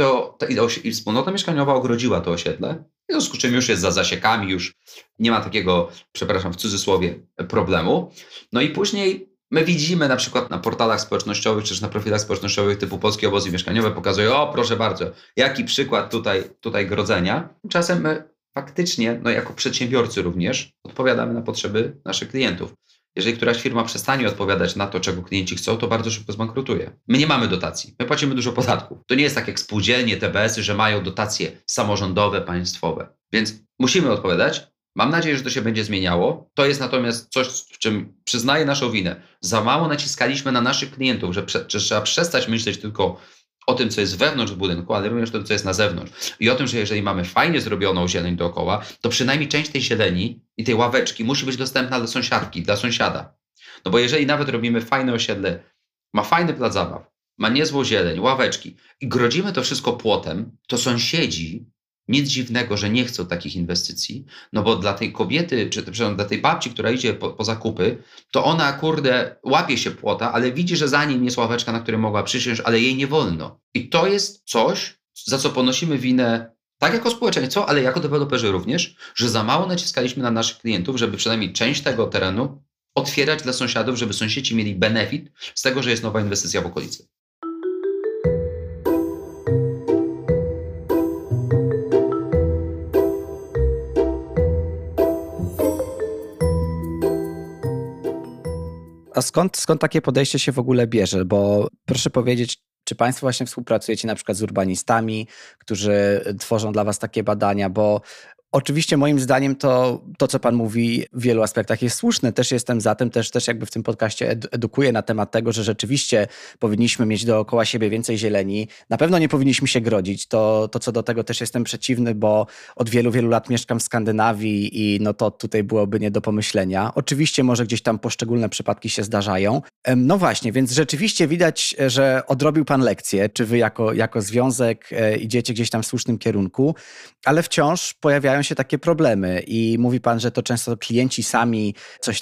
I wspólnota mieszkaniowa ogrodziła to osiedle, w związku z czym już jest za zasiekami, już nie ma takiego, przepraszam, w cudzysłowie, problemu. No i później my widzimy na przykład na portalach społecznościowych, czy też na profilach społecznościowych typu Polskie Obozy Mieszkaniowe pokazują, o proszę bardzo, jaki przykład tutaj grodzenia. Tymczasem my faktycznie, no jako przedsiębiorcy również, odpowiadamy na potrzeby naszych klientów. Jeżeli któraś firma przestanie odpowiadać na to, czego klienci chcą, to bardzo szybko zbankrutuje. My nie mamy dotacji, my płacimy dużo podatków. To nie jest tak jak spółdzielnie, TBS-y, że mają dotacje samorządowe, państwowe. Więc musimy odpowiadać. Mam nadzieję, że to się będzie zmieniało. To jest natomiast coś, w czym przyznaję naszą winę. Za mało naciskaliśmy na naszych klientów, że trzeba przestać myśleć tylko o tym, co jest wewnątrz budynku, ale również o tym, co jest na zewnątrz. I o tym, że jeżeli mamy fajnie zrobioną zieleń dookoła, to przynajmniej część tej zieleni i tej ławeczki musi być dostępna dla sąsiadki, dla sąsiada. No bo jeżeli nawet robimy fajne osiedle, ma fajny plac zabaw, ma niezłą zieleń, ławeczki i grodzimy to wszystko płotem, to sąsiedzi, nic dziwnego, że nie chcą takich inwestycji, no bo dla tej kobiety, czy dla tej babci, która idzie po zakupy, to ona, łapie się płota, ale widzi, że za nim jest ławeczka, na której mogła przysiąść, ale jej nie wolno. I to jest coś, za co ponosimy winę, tak jako społeczeństwo, ale jako deweloperzy również, że za mało naciskaliśmy na naszych klientów, żeby przynajmniej część tego terenu otwierać dla sąsiadów, żeby sąsiedzi mieli benefit z tego, że jest nowa inwestycja w okolicy. A skąd takie podejście się w ogóle bierze? Bo proszę powiedzieć, czy Państwo właśnie współpracujecie na przykład z urbanistami, którzy tworzą dla Was takie badania? Bo oczywiście moim zdaniem to, co Pan mówi w wielu aspektach jest słuszne. Też jestem za tym, też jakby w tym podcaście edukuję na temat tego, że rzeczywiście powinniśmy mieć dookoła siebie więcej zieleni. Na pewno nie powinniśmy się grodzić. To co do tego też jestem przeciwny, bo od wielu, wielu lat mieszkam w Skandynawii i no to tutaj byłoby nie do pomyślenia. Oczywiście może gdzieś tam poszczególne przypadki się zdarzają. No właśnie, więc rzeczywiście widać, że odrobił Pan lekcję, czy Wy jako związek idziecie gdzieś tam w słusznym kierunku, ale wciąż pojawiają się takie problemy i mówi pan, że to często klienci sami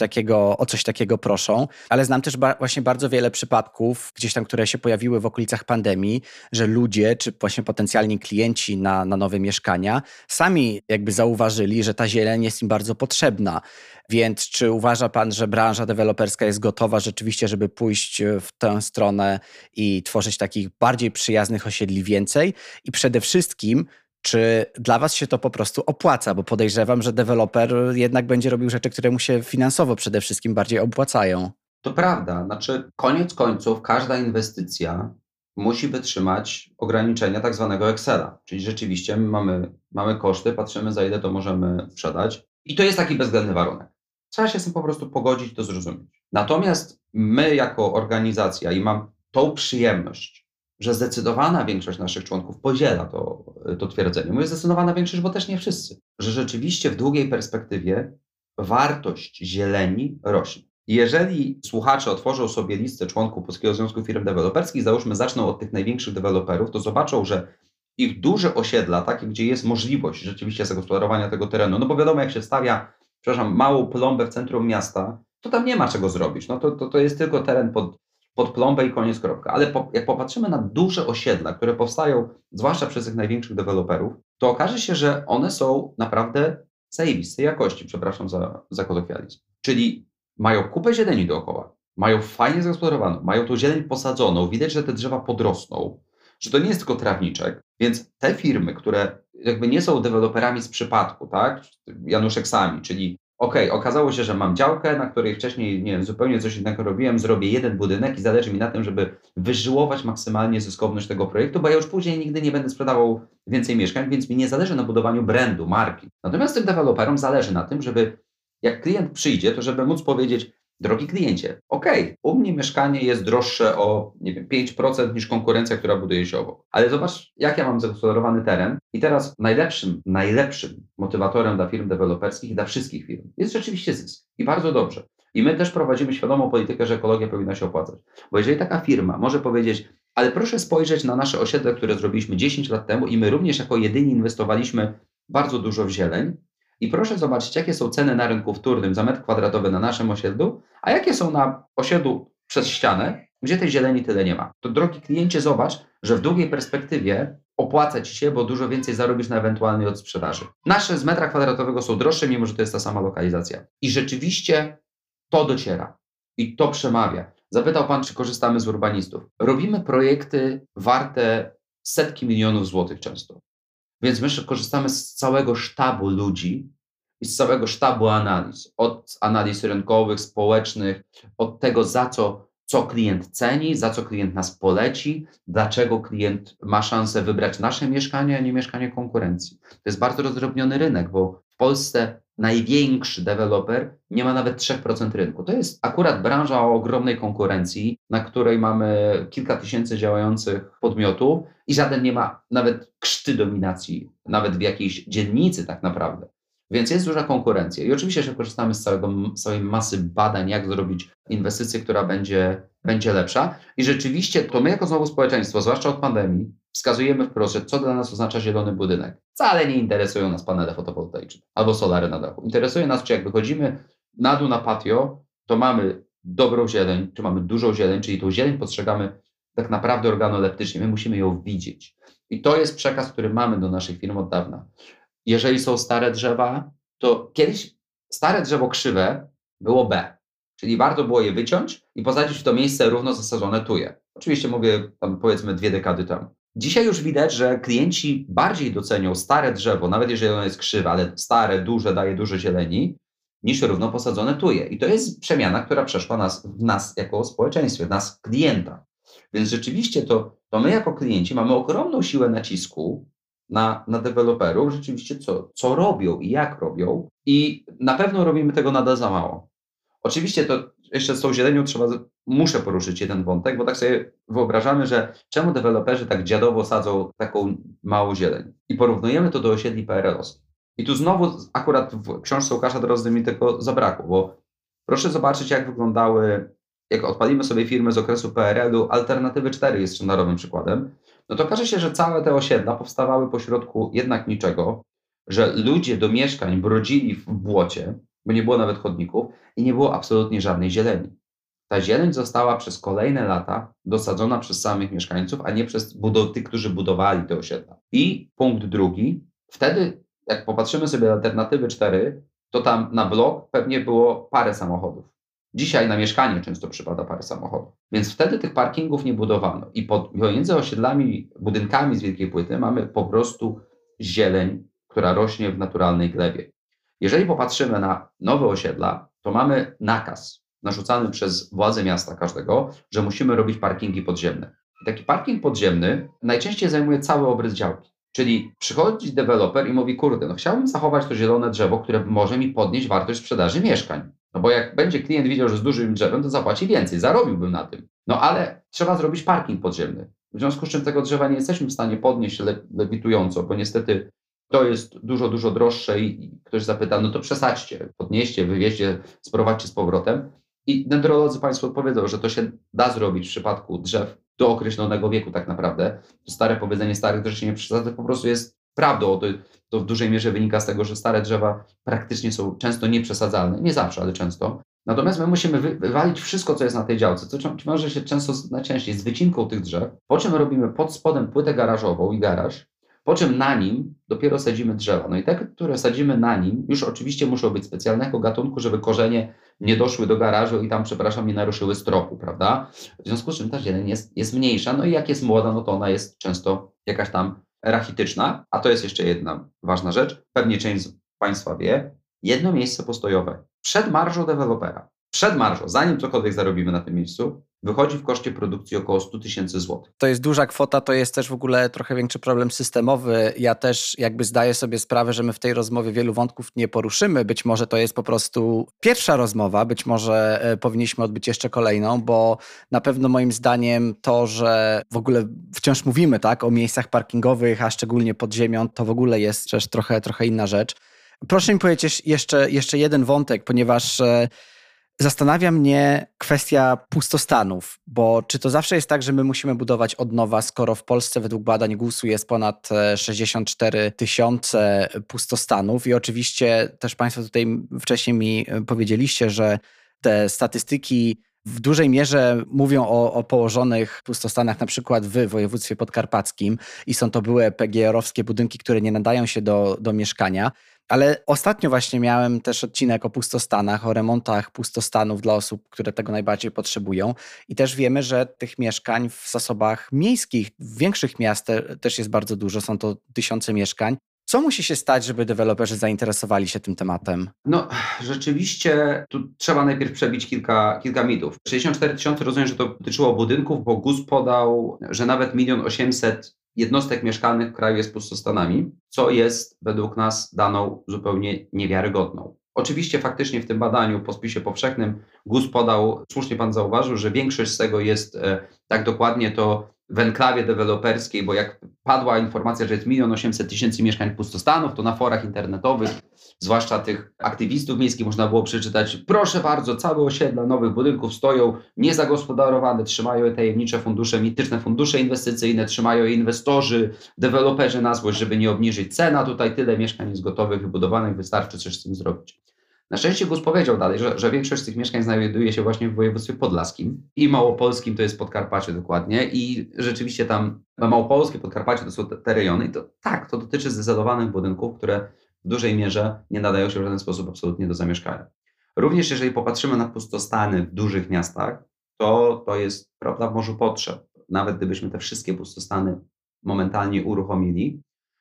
o coś takiego proszą, ale znam też właśnie bardzo wiele przypadków, gdzieś tam, które się pojawiły w okolicach pandemii, że ludzie, czy właśnie potencjalni klienci na nowe mieszkania sami jakby zauważyli, że ta zieleń jest im bardzo potrzebna. Więc czy uważa pan, że branża deweloperska jest gotowa rzeczywiście, żeby pójść w tę stronę i tworzyć takich bardziej przyjaznych osiedli więcej? I przede wszystkim, czy dla was się to po prostu opłaca? Bo podejrzewam, że deweloper jednak będzie robił rzeczy, które mu się finansowo przede wszystkim bardziej opłacają. To prawda, znaczy koniec końców każda inwestycja musi wytrzymać ograniczenia tak zwanego Excela, czyli rzeczywiście mamy koszty, patrzymy za ile to możemy sprzedać i to jest taki bezwzględny warunek. Trzeba się z tym po prostu pogodzić i to zrozumieć. Natomiast my jako organizacja i mam tą przyjemność, że zdecydowana większość naszych członków podziela to twierdzenie. Mówię zdecydowana większość, bo też nie wszyscy, że rzeczywiście w długiej perspektywie wartość zieleni rośnie. Jeżeli słuchacze otworzą sobie listę członków Polskiego Związku Firm Deweloperskich, załóżmy zaczną od tych największych deweloperów, to zobaczą, że ich duże osiedla, takie gdzie jest możliwość rzeczywiście zagospodarowania tego terenu, no bo wiadomo jak się stawia, małą plombę w centrum miasta, to tam nie ma czego zrobić, no to jest tylko teren pod plombę i koniec kropka. Ale jak popatrzymy na duże osiedla, które powstają zwłaszcza przez tych największych deweloperów, to okaże się, że one są naprawdę zajebistej jakości, przepraszam za kolokwializm. Czyli mają kupę zieleni dookoła, mają fajnie zagospodarowaną, mają tą zieleń posadzoną, widać, że te drzewa podrosną, że to nie jest tylko trawniczek, więc te firmy, które jakby nie są deweloperami z przypadku, tak, Januszeksami, czyli okazało się, że mam działkę, na której wcześniej, nie wiem, zupełnie coś innego robiłem, zrobię jeden budynek i zależy mi na tym, żeby wyżyłować maksymalnie zyskowność tego projektu, bo ja już później nigdy nie będę sprzedawał więcej mieszkań, więc mi nie zależy na budowaniu brandu, marki. Natomiast tym deweloperom zależy na tym, żeby jak klient przyjdzie, to żeby móc powiedzieć, drogi kliencie, u mnie mieszkanie jest droższe o, nie wiem, 5% niż konkurencja, która buduje się obok. Ale zobacz, jak ja mam zagospodarowany teren i teraz najlepszym motywatorem dla firm deweloperskich i dla wszystkich firm jest rzeczywiście zysk. I bardzo dobrze. I my też prowadzimy świadomą politykę, że ekologia powinna się opłacać. Bo jeżeli taka firma może powiedzieć, ale proszę spojrzeć na nasze osiedle, które zrobiliśmy 10 lat temu i my również jako jedyni inwestowaliśmy bardzo dużo w zieleń, i proszę zobaczyć, jakie są ceny na rynku wtórnym za metr kwadratowy na naszym osiedlu, a jakie są na osiedlu przez ścianę, gdzie tej zieleni tyle nie ma. To drogi kliencie, zobacz, że w długiej perspektywie opłaca Ci się, bo dużo więcej zarobisz na ewentualnej odsprzedaży. Nasze z metra kwadratowego są droższe, mimo że to jest ta sama lokalizacja. I rzeczywiście to dociera i to przemawia. Zapytał Pan, czy korzystamy z urbanistów. Robimy projekty warte setki milionów złotych często. Więc my korzystamy z całego sztabu ludzi i z całego sztabu analiz. Od analiz rynkowych, społecznych, od tego co klient ceni, za co klient nas poleci, dlaczego klient ma szansę wybrać nasze mieszkanie, a nie mieszkanie konkurencji. To jest bardzo rozdrobniony rynek, bo w Polsce największy deweloper nie ma nawet 3% rynku. To jest akurat branża o ogromnej konkurencji, na której mamy kilka tysięcy działających podmiotów i żaden nie ma nawet krzty dominacji, nawet w jakiejś dzielnicy tak naprawdę. Więc jest duża konkurencja i oczywiście, że korzystamy z całej masy badań, jak zrobić inwestycję, która będzie lepsza. I rzeczywiście to my jako znowu społeczeństwo, zwłaszcza od pandemii, wskazujemy wprost, że co dla nas oznacza zielony budynek. Wcale nie interesują nas panele fotowoltaiczne albo solary na dachu. Interesuje nas, czy jak wychodzimy na dół na patio, to mamy dobrą zieleń, czy mamy dużą zieleń, czyli tą zieleń postrzegamy tak naprawdę organoleptycznie. My musimy ją widzieć. I to jest przekaz, który mamy do naszych firm od dawna. Jeżeli są stare drzewa, to kiedyś stare drzewo krzywe było B, czyli warto było je wyciąć i posadzić w to miejsce równo zasadzone tuje. Oczywiście mówię tam powiedzmy 2 dekady temu. Dzisiaj już widać, że klienci bardziej docenią stare drzewo, nawet jeżeli ono jest krzywe, ale stare, duże, daje dużo zieleni, niż równo posadzone tuje. I to jest przemiana, która przeszła w nas jako społeczeństwie, w nas klienta. Więc rzeczywiście to my jako klienci mamy ogromną siłę nacisku na deweloperów, rzeczywiście co robią i jak robią i na pewno robimy tego nadal za mało. Oczywiście to jeszcze z tą zielenią muszę poruszyć jeden wątek, bo tak sobie wyobrażamy, że czemu deweloperzy tak dziadowo sadzą taką małą zieleń i porównujemy to do osiedli PRL-owskich. I tu znowu akurat w książce Łukasza Drozdy mi tego zabrakło, bo proszę zobaczyć jak wyglądały, jak odpalimy sobie firmy z okresu PRL-u, Alternatywy 4 jest sztandarowym przykładem, no to okaże się, że całe te osiedla powstawały pośrodku jednak niczego. że ludzie do mieszkań brodzili w błocie, bo nie było nawet chodników i nie było absolutnie żadnej zieleni. Ta zieleń została przez kolejne lata dosadzona przez samych mieszkańców, a nie przez tych, którzy budowali te osiedla. I punkt drugi, wtedy jak popatrzymy sobie na alternatywy 4, to tam na blok pewnie było parę samochodów. Dzisiaj na mieszkanie często przypada parę samochodów. Więc wtedy tych parkingów nie budowano. I pomiędzy osiedlami, budynkami z wielkiej płyty mamy po prostu zieleń, która rośnie w naturalnej glebie. Jeżeli popatrzymy na nowe osiedla, to mamy nakaz narzucany przez władze miasta każdego, że musimy robić parkingi podziemne. I taki parking podziemny najczęściej zajmuje cały obrys działki. Czyli przychodzi deweloper i mówi, kurde, no chciałbym zachować to zielone drzewo, które może mi podnieść wartość sprzedaży mieszkań. No bo jak będzie klient widział, że z dużym drzewem, to zapłaci więcej, zarobiłbym na tym. No ale trzeba zrobić parking podziemny. W związku z czym tego drzewa nie jesteśmy w stanie podnieść lewitująco, bo niestety to jest dużo, dużo droższe i ktoś zapyta, no to przesadźcie, podnieście, wywieźcie, sprowadźcie z powrotem. I dendrolodzy Państwu odpowiedzą, że to się da zrobić w przypadku drzew do określonego wieku tak naprawdę. To stare powiedzenie starych drzew się nie przesadza, to po prostu jest prawdą. To w dużej mierze wynika z tego, że stare drzewa praktycznie są często nieprzesadzalne. Nie zawsze, ale często. Natomiast my musimy wywalić wszystko, co jest na tej działce, co wiąże się często najczęściej z wycinką tych drzew, po czym robimy pod spodem płytę garażową i garaż, po czym na nim dopiero sadzimy drzewa. No i te, które sadzimy na nim, już oczywiście muszą być specjalnego gatunku, żeby korzenie nie doszły do garażu i tam, przepraszam, nie naruszyły stropu, prawda? W związku z czym ta zieleń jest mniejsza, no i jak jest młoda, no to ona jest często jakaś tam rachityczna. A to jest jeszcze jedna ważna rzecz, pewnie część z Państwa wie, jedno miejsce postojowe przed marżą dewelopera, zanim cokolwiek zarobimy na tym miejscu, wychodzi w koszcie produkcji około 100 000 złotych. To jest duża kwota, to jest też w ogóle trochę większy problem systemowy. Ja też jakby zdaję sobie sprawę, że my w tej rozmowie wielu wątków nie poruszymy. Być może to jest po prostu pierwsza rozmowa, być może powinniśmy odbyć jeszcze kolejną, bo na pewno moim zdaniem to, że w ogóle wciąż mówimy tak o miejscach parkingowych, a szczególnie pod ziemią, to w ogóle jest też trochę inna rzecz. Proszę mi powiedzieć jeszcze jeden wątek, ponieważ zastanawia mnie kwestia pustostanów, bo czy to zawsze jest tak, że my musimy budować od nowa, skoro w Polsce według badań GUS-u jest ponad 64 000 pustostanów i oczywiście też Państwo tutaj wcześniej mi powiedzieliście, że te statystyki w dużej mierze mówią o położonych pustostanach na przykład w województwie podkarpackim i są to były PGR-owskie budynki, które nie nadają się do mieszkania. Ale ostatnio właśnie miałem też odcinek o pustostanach, o remontach pustostanów dla osób, które tego najbardziej potrzebują. I też wiemy, że tych mieszkań w zasobach miejskich, w większych miastach też jest bardzo dużo, są to tysiące mieszkań. Co musi się stać, żeby deweloperzy zainteresowali się tym tematem? No rzeczywiście tu trzeba najpierw przebić kilka mitów. 64 000 rozumiem, że to dotyczyło budynków, bo GUS podał, że nawet 1 800 000 jednostek mieszkalnych w kraju jest pustostanami, co jest według nas daną zupełnie niewiarygodną. Oczywiście faktycznie w tym badaniu po spisie powszechnym GUS podał, słusznie Pan zauważył, że większość z tego jest tak dokładnie to w enklawie deweloperskiej, bo jak padła informacja, że jest 1 800 000 mieszkań pustostanów, to na forach internetowych, zwłaszcza tych aktywistów miejskich, można było przeczytać, proszę bardzo, całe osiedla nowych budynków stoją niezagospodarowane, trzymają je tajemnicze fundusze, mityczne fundusze inwestycyjne, trzymają je inwestorzy, deweloperzy na złość, żeby nie obniżyć cena, tutaj tyle mieszkań jest gotowych, wybudowanych, wystarczy coś z tym zrobić. Na szczęście GUS powiedział dalej, że większość z tych mieszkań znajduje się właśnie w województwie podlaskim i małopolskim, to jest Podkarpacie dokładnie i rzeczywiście tam Małopolskie, Podkarpacie to są te rejony i to tak, to dotyczy zdecydowanych budynków, które w dużej mierze nie nadają się w żaden sposób absolutnie do zamieszkania. Również jeżeli popatrzymy na pustostany w dużych miastach, to jest prawda w morzu potrzeb. Nawet gdybyśmy te wszystkie pustostany momentalnie uruchomili,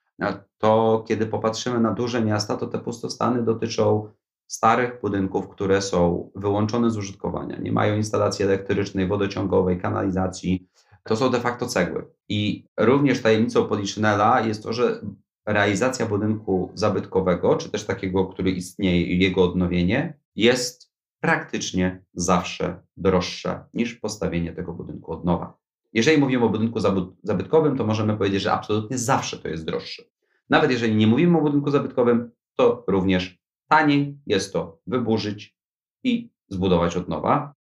to kiedy popatrzymy na duże miasta, to te pustostany dotyczą starych budynków, które są wyłączone z użytkowania, nie mają instalacji elektrycznej, wodociągowej, kanalizacji. To są de facto cegły. I również tajemnicą Poliszynela jest to, że realizacja budynku zabytkowego, czy też takiego, który istnieje i jego odnowienie, jest praktycznie zawsze droższe niż postawienie tego budynku od nowa. Jeżeli mówimy o budynku zabytkowym, to możemy powiedzieć, że absolutnie zawsze to jest droższe. Nawet jeżeli nie mówimy o budynku zabytkowym, to również taniej jest to wyburzyć i zbudować od nowa.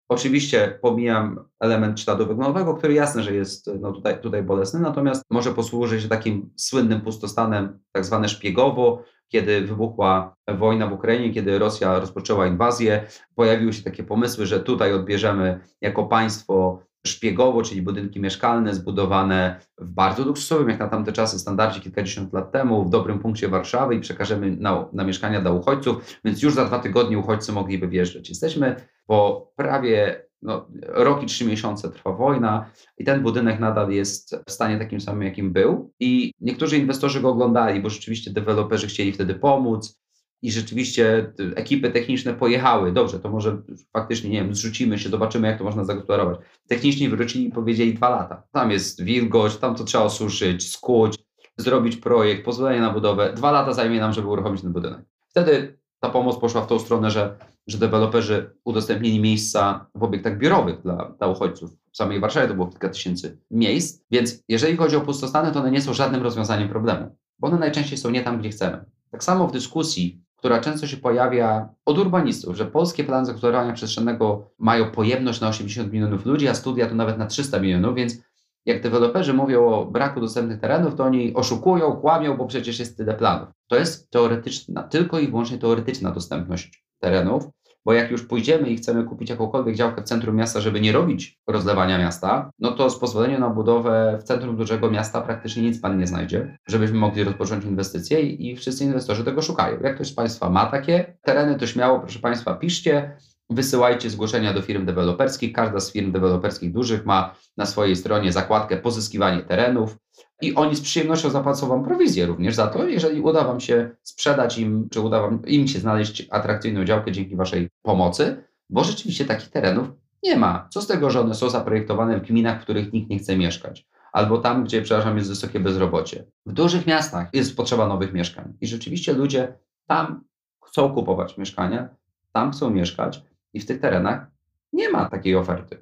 Oczywiście pomijam element śladu wyglądowego, który jasne, że jest tutaj bolesny, natomiast może posłuży się takim słynnym pustostanem, tak zwane szpiegowo, kiedy wybuchła wojna w Ukrainie, kiedy Rosja rozpoczęła inwazję, pojawiły się takie pomysły, że tutaj odbierzemy jako państwo szpiegowo, czyli budynki mieszkalne zbudowane w bardzo luksusowym, jak na tamte czasy, standardzie kilkadziesiąt lat temu, w dobrym punkcie Warszawy i przekażemy na mieszkania dla uchodźców, więc już za 2 tygodnie uchodźcy mogliby wjeżdżać. Jesteśmy po prawie rok i 3 miesiące trwa wojna i ten budynek nadal jest w stanie takim samym, jakim był. I niektórzy inwestorzy go oglądali, bo rzeczywiście deweloperzy chcieli wtedy pomóc i rzeczywiście ekipy techniczne pojechały. Dobrze, to może faktycznie, nie wiem, zrzucimy się, zobaczymy, jak to można zagospodarować. Technicznie wrócili i powiedzieli 2 lata. Tam jest wilgoć, tam to trzeba osuszyć, skuć, zrobić projekt, pozwolenie na budowę. 2 lata zajmie nam, żeby uruchomić ten budynek. Wtedy ta pomoc poszła w tą stronę, że deweloperzy udostępnili miejsca w obiektach biurowych dla uchodźców. W samej Warszawie to było kilka tysięcy miejsc, więc jeżeli chodzi o pustostany, to one nie są żadnym rozwiązaniem problemu, bo one najczęściej są nie tam, gdzie chcemy. Tak samo w dyskusji, która często się pojawia od urbanistów, że polskie plany zagospodarowania przestrzennego mają pojemność na 80 milionów ludzi, a studia to nawet na 300 milionów, więc jak deweloperzy mówią o braku dostępnych terenów, to oni oszukują, kłamią, bo przecież jest tyle planów. To jest teoretyczna, tylko i wyłącznie teoretyczna dostępność terenów, bo jak już pójdziemy i chcemy kupić jakąkolwiek działkę w centrum miasta, żeby nie robić rozlewania miasta, no to z pozwolenia na budowę w centrum dużego miasta praktycznie nic pan nie znajdzie, żebyśmy mogli rozpocząć inwestycje i wszyscy inwestorzy tego szukają. Jak ktoś z Państwa ma takie tereny, to śmiało, proszę Państwa, piszcie, wysyłajcie zgłoszenia do firm deweloperskich. Każda z firm deweloperskich dużych ma na swojej stronie zakładkę pozyskiwanie terenów i oni z przyjemnością zapłacą Wam prowizję również za to, jeżeli uda Wam się sprzedać im, czy uda im się znaleźć atrakcyjną działkę dzięki Waszej pomocy, bo rzeczywiście takich terenów nie ma. Co z tego, że one są zaprojektowane w gminach, w których nikt nie chce mieszkać, albo tam, gdzie, przepraszam, jest wysokie bezrobocie. W dużych miastach jest potrzeba nowych mieszkań i rzeczywiście ludzie tam chcą kupować mieszkania, tam chcą mieszkać i w tych terenach nie ma takiej oferty.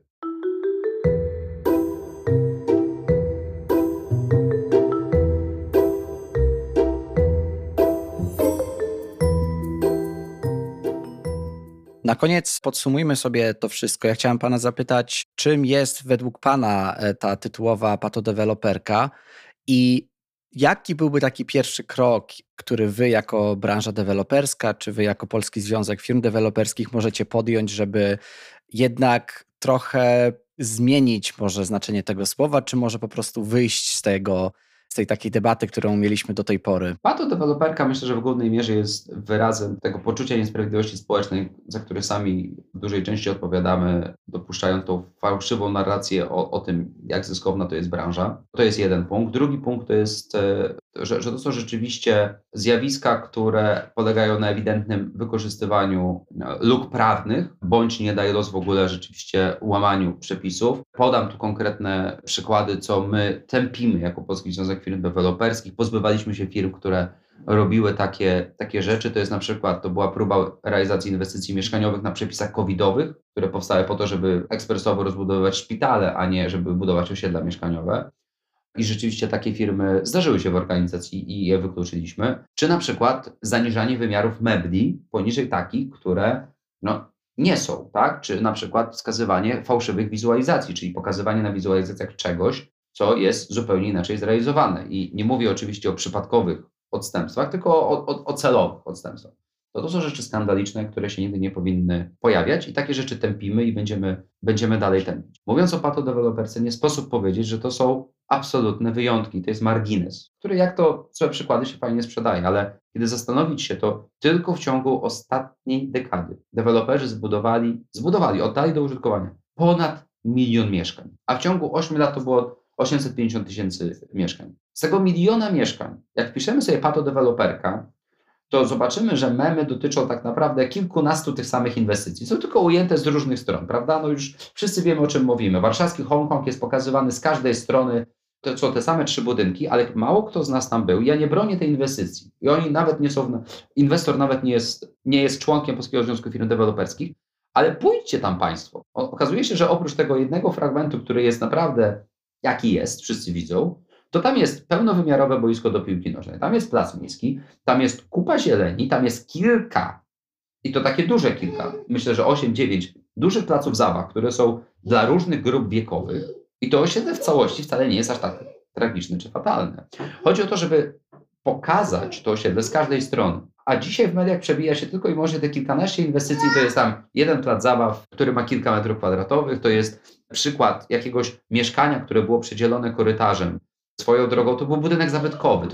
Na koniec podsumujmy sobie to wszystko. Ja chciałem Pana zapytać, czym jest według Pana ta tytułowa patodeweloperka i jaki byłby taki pierwszy krok, który Wy jako branża deweloperska, czy Wy jako Polski Związek Firm Deweloperskich możecie podjąć, żeby jednak trochę zmienić może znaczenie tego słowa, czy może po prostu wyjść z tej takiej debaty, którą mieliśmy do tej pory? Patodeweloperka myślę, że w głównej mierze jest wyrazem tego poczucia niesprawiedliwości społecznej, za które sami w dużej części odpowiadamy, dopuszczając tą fałszywą narrację o tym, jak zyskowna to jest branża. To jest jeden punkt. Drugi punkt to jest, że to są rzeczywiście zjawiska, które polegają na ewidentnym wykorzystywaniu luk prawnych, bądź nie daje los w ogóle rzeczywiście łamaniu przepisów. Podam tu konkretne przykłady, co my tępimy jako Polski Związek Firm Deweloperskich. Pozbywaliśmy się firm, które robiły takie rzeczy. To jest na przykład, to była próba realizacji inwestycji mieszkaniowych na przepisach covidowych, które powstały po to, żeby ekspresowo rozbudowywać szpitale, a nie żeby budować osiedla mieszkaniowe. I rzeczywiście takie firmy zdarzyły się w organizacji i je wykluczyliśmy. Czy na przykład zaniżanie wymiarów mebli poniżej takich, które nie są, tak? Czy na przykład wskazywanie fałszywych wizualizacji, czyli pokazywanie na wizualizacjach czegoś, co jest zupełnie inaczej zrealizowane. I nie mówię oczywiście o przypadkowych odstępstwach, tylko o celowych odstępstwach. To są rzeczy skandaliczne, które się nigdy nie powinny pojawiać i takie rzeczy tępimy i będziemy dalej tępić. Mówiąc o patodeweloperce, nie sposób powiedzieć, że to są absolutne wyjątki, to jest margines, który jak to złe przykłady się fajnie sprzedaje, ale kiedy zastanowić się, to tylko w ciągu ostatniej dekady deweloperzy zbudowali, oddali do użytkowania ponad 1 milion mieszkań, a w ciągu 8 lat to było 850 000 mieszkań. Z tego 1 miliona mieszkań, jak wpiszemy sobie patodeweloperka, to zobaczymy, że memy dotyczą tak naprawdę kilkunastu tych samych inwestycji. Są tylko ujęte z różnych stron, prawda? No już wszyscy wiemy, o czym mówimy. Warszawski Hongkong jest pokazywany z każdej strony. To są te same 3 budynki, ale mało kto z nas tam był. Ja nie bronię tej inwestycji. I oni nawet nie są, inwestor nawet nie jest członkiem Polskiego Związku Firm Deweloperskich, ale pójdźcie tam Państwo. Okazuje się, że oprócz tego jednego fragmentu, który jest naprawdę jaki jest, wszyscy widzą, to tam jest pełnowymiarowe boisko do piłki nożnej, tam jest plac miejski, tam jest kupa zieleni, tam jest kilka, i to takie duże kilka, myślę, że 8-9 dużych placów zabaw, które są dla różnych grup wiekowych i to osiedle w całości wcale nie jest aż tak tragiczne czy fatalne. Chodzi o to, żeby pokazać to osiedle z każdej strony. A dzisiaj w mediach przebija się tylko i wyłącznie te kilkanaście inwestycji, to jest tam jeden plac zabaw, który ma kilka metrów kwadratowych, to jest przykład jakiegoś mieszkania, które było przedzielone korytarzem. Swoją drogą to był budynek zabytkowy,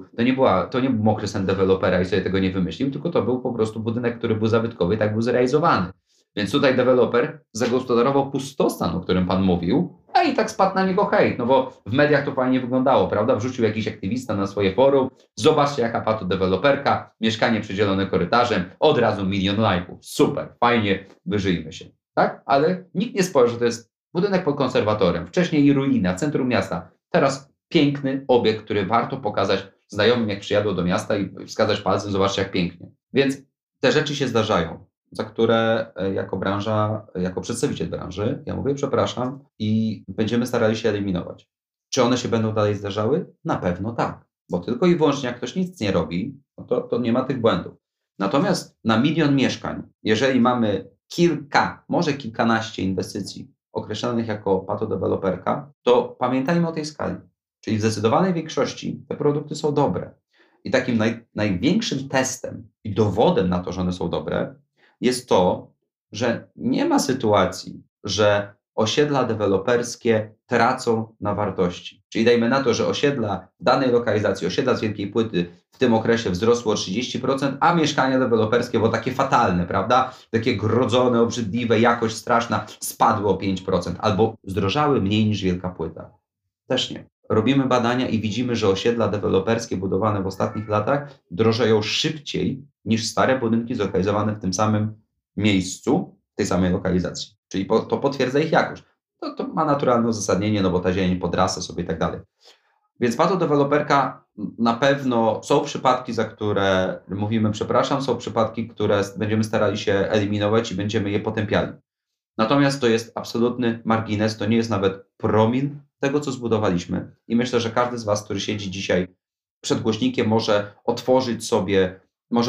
to nie był mokry sen dewelopera i sobie tego nie wymyślił, tylko to był po prostu budynek, który był zabytkowy i tak był zrealizowany. Więc tutaj deweloper zagospodarował pustostan, o którym pan mówił, a i tak spadł na niego hejt, no bo w mediach to fajnie wyglądało, prawda? Wrzucił jakiś aktywista na swoje forum, zobaczcie jaka patodeweloperka, mieszkanie przedzielone korytarzem, od razu 1 000 000 lajków, super, fajnie, wyżyjmy się, tak? Ale nikt nie spojrzy, że to jest budynek pod konserwatorem, wcześniej ruina w centrum miasta, teraz piękny obiekt, który warto pokazać znajomym, jak przyjadą do miasta i wskazać palcem, zobaczcie jak pięknie. Więc te rzeczy się zdarzają, za które jako branża, jako przedstawiciel branży, ja mówię przepraszam i będziemy starali się eliminować. Czy one się będą dalej zdarzały? Na pewno tak, bo tylko i wyłącznie jak ktoś nic nie robi, no to nie ma tych błędów. Natomiast na 1 000 000 mieszkań, jeżeli mamy kilka, może kilkanaście inwestycji określonych jako patodeweloperka, to pamiętajmy o tej skali. Czyli w zdecydowanej większości te produkty są dobre. I takim największym testem i dowodem na to, że one są dobre, jest to, że nie ma sytuacji, że osiedla deweloperskie tracą na wartości. Czyli dajmy na to, że osiedla w danej lokalizacji, osiedla z Wielkiej Płyty w tym okresie wzrosło o 30%, a mieszkania deweloperskie, bo takie fatalne, prawda? Takie grodzone, obrzydliwe, jakość straszna, spadły o 5% albo zdrożały mniej niż Wielka Płyta. Też nie. Robimy badania i widzimy, że osiedla deweloperskie budowane w ostatnich latach drożeją szybciej niż stare budynki zlokalizowane w tym samym miejscu, w tej samej lokalizacji. Czyli to potwierdza ich jakość. To ma naturalne uzasadnienie, no bo ta zieleń podrasta sobie i tak dalej. Więc patodeweloperka na pewno są przypadki, za które mówimy przepraszam, są przypadki, które będziemy starali się eliminować i będziemy je potępiali. Natomiast to jest absolutny margines, to nie jest nawet promil tego, co zbudowaliśmy. I myślę, że każdy z Was, który siedzi dzisiaj przed głośnikiem, może otworzyć sobie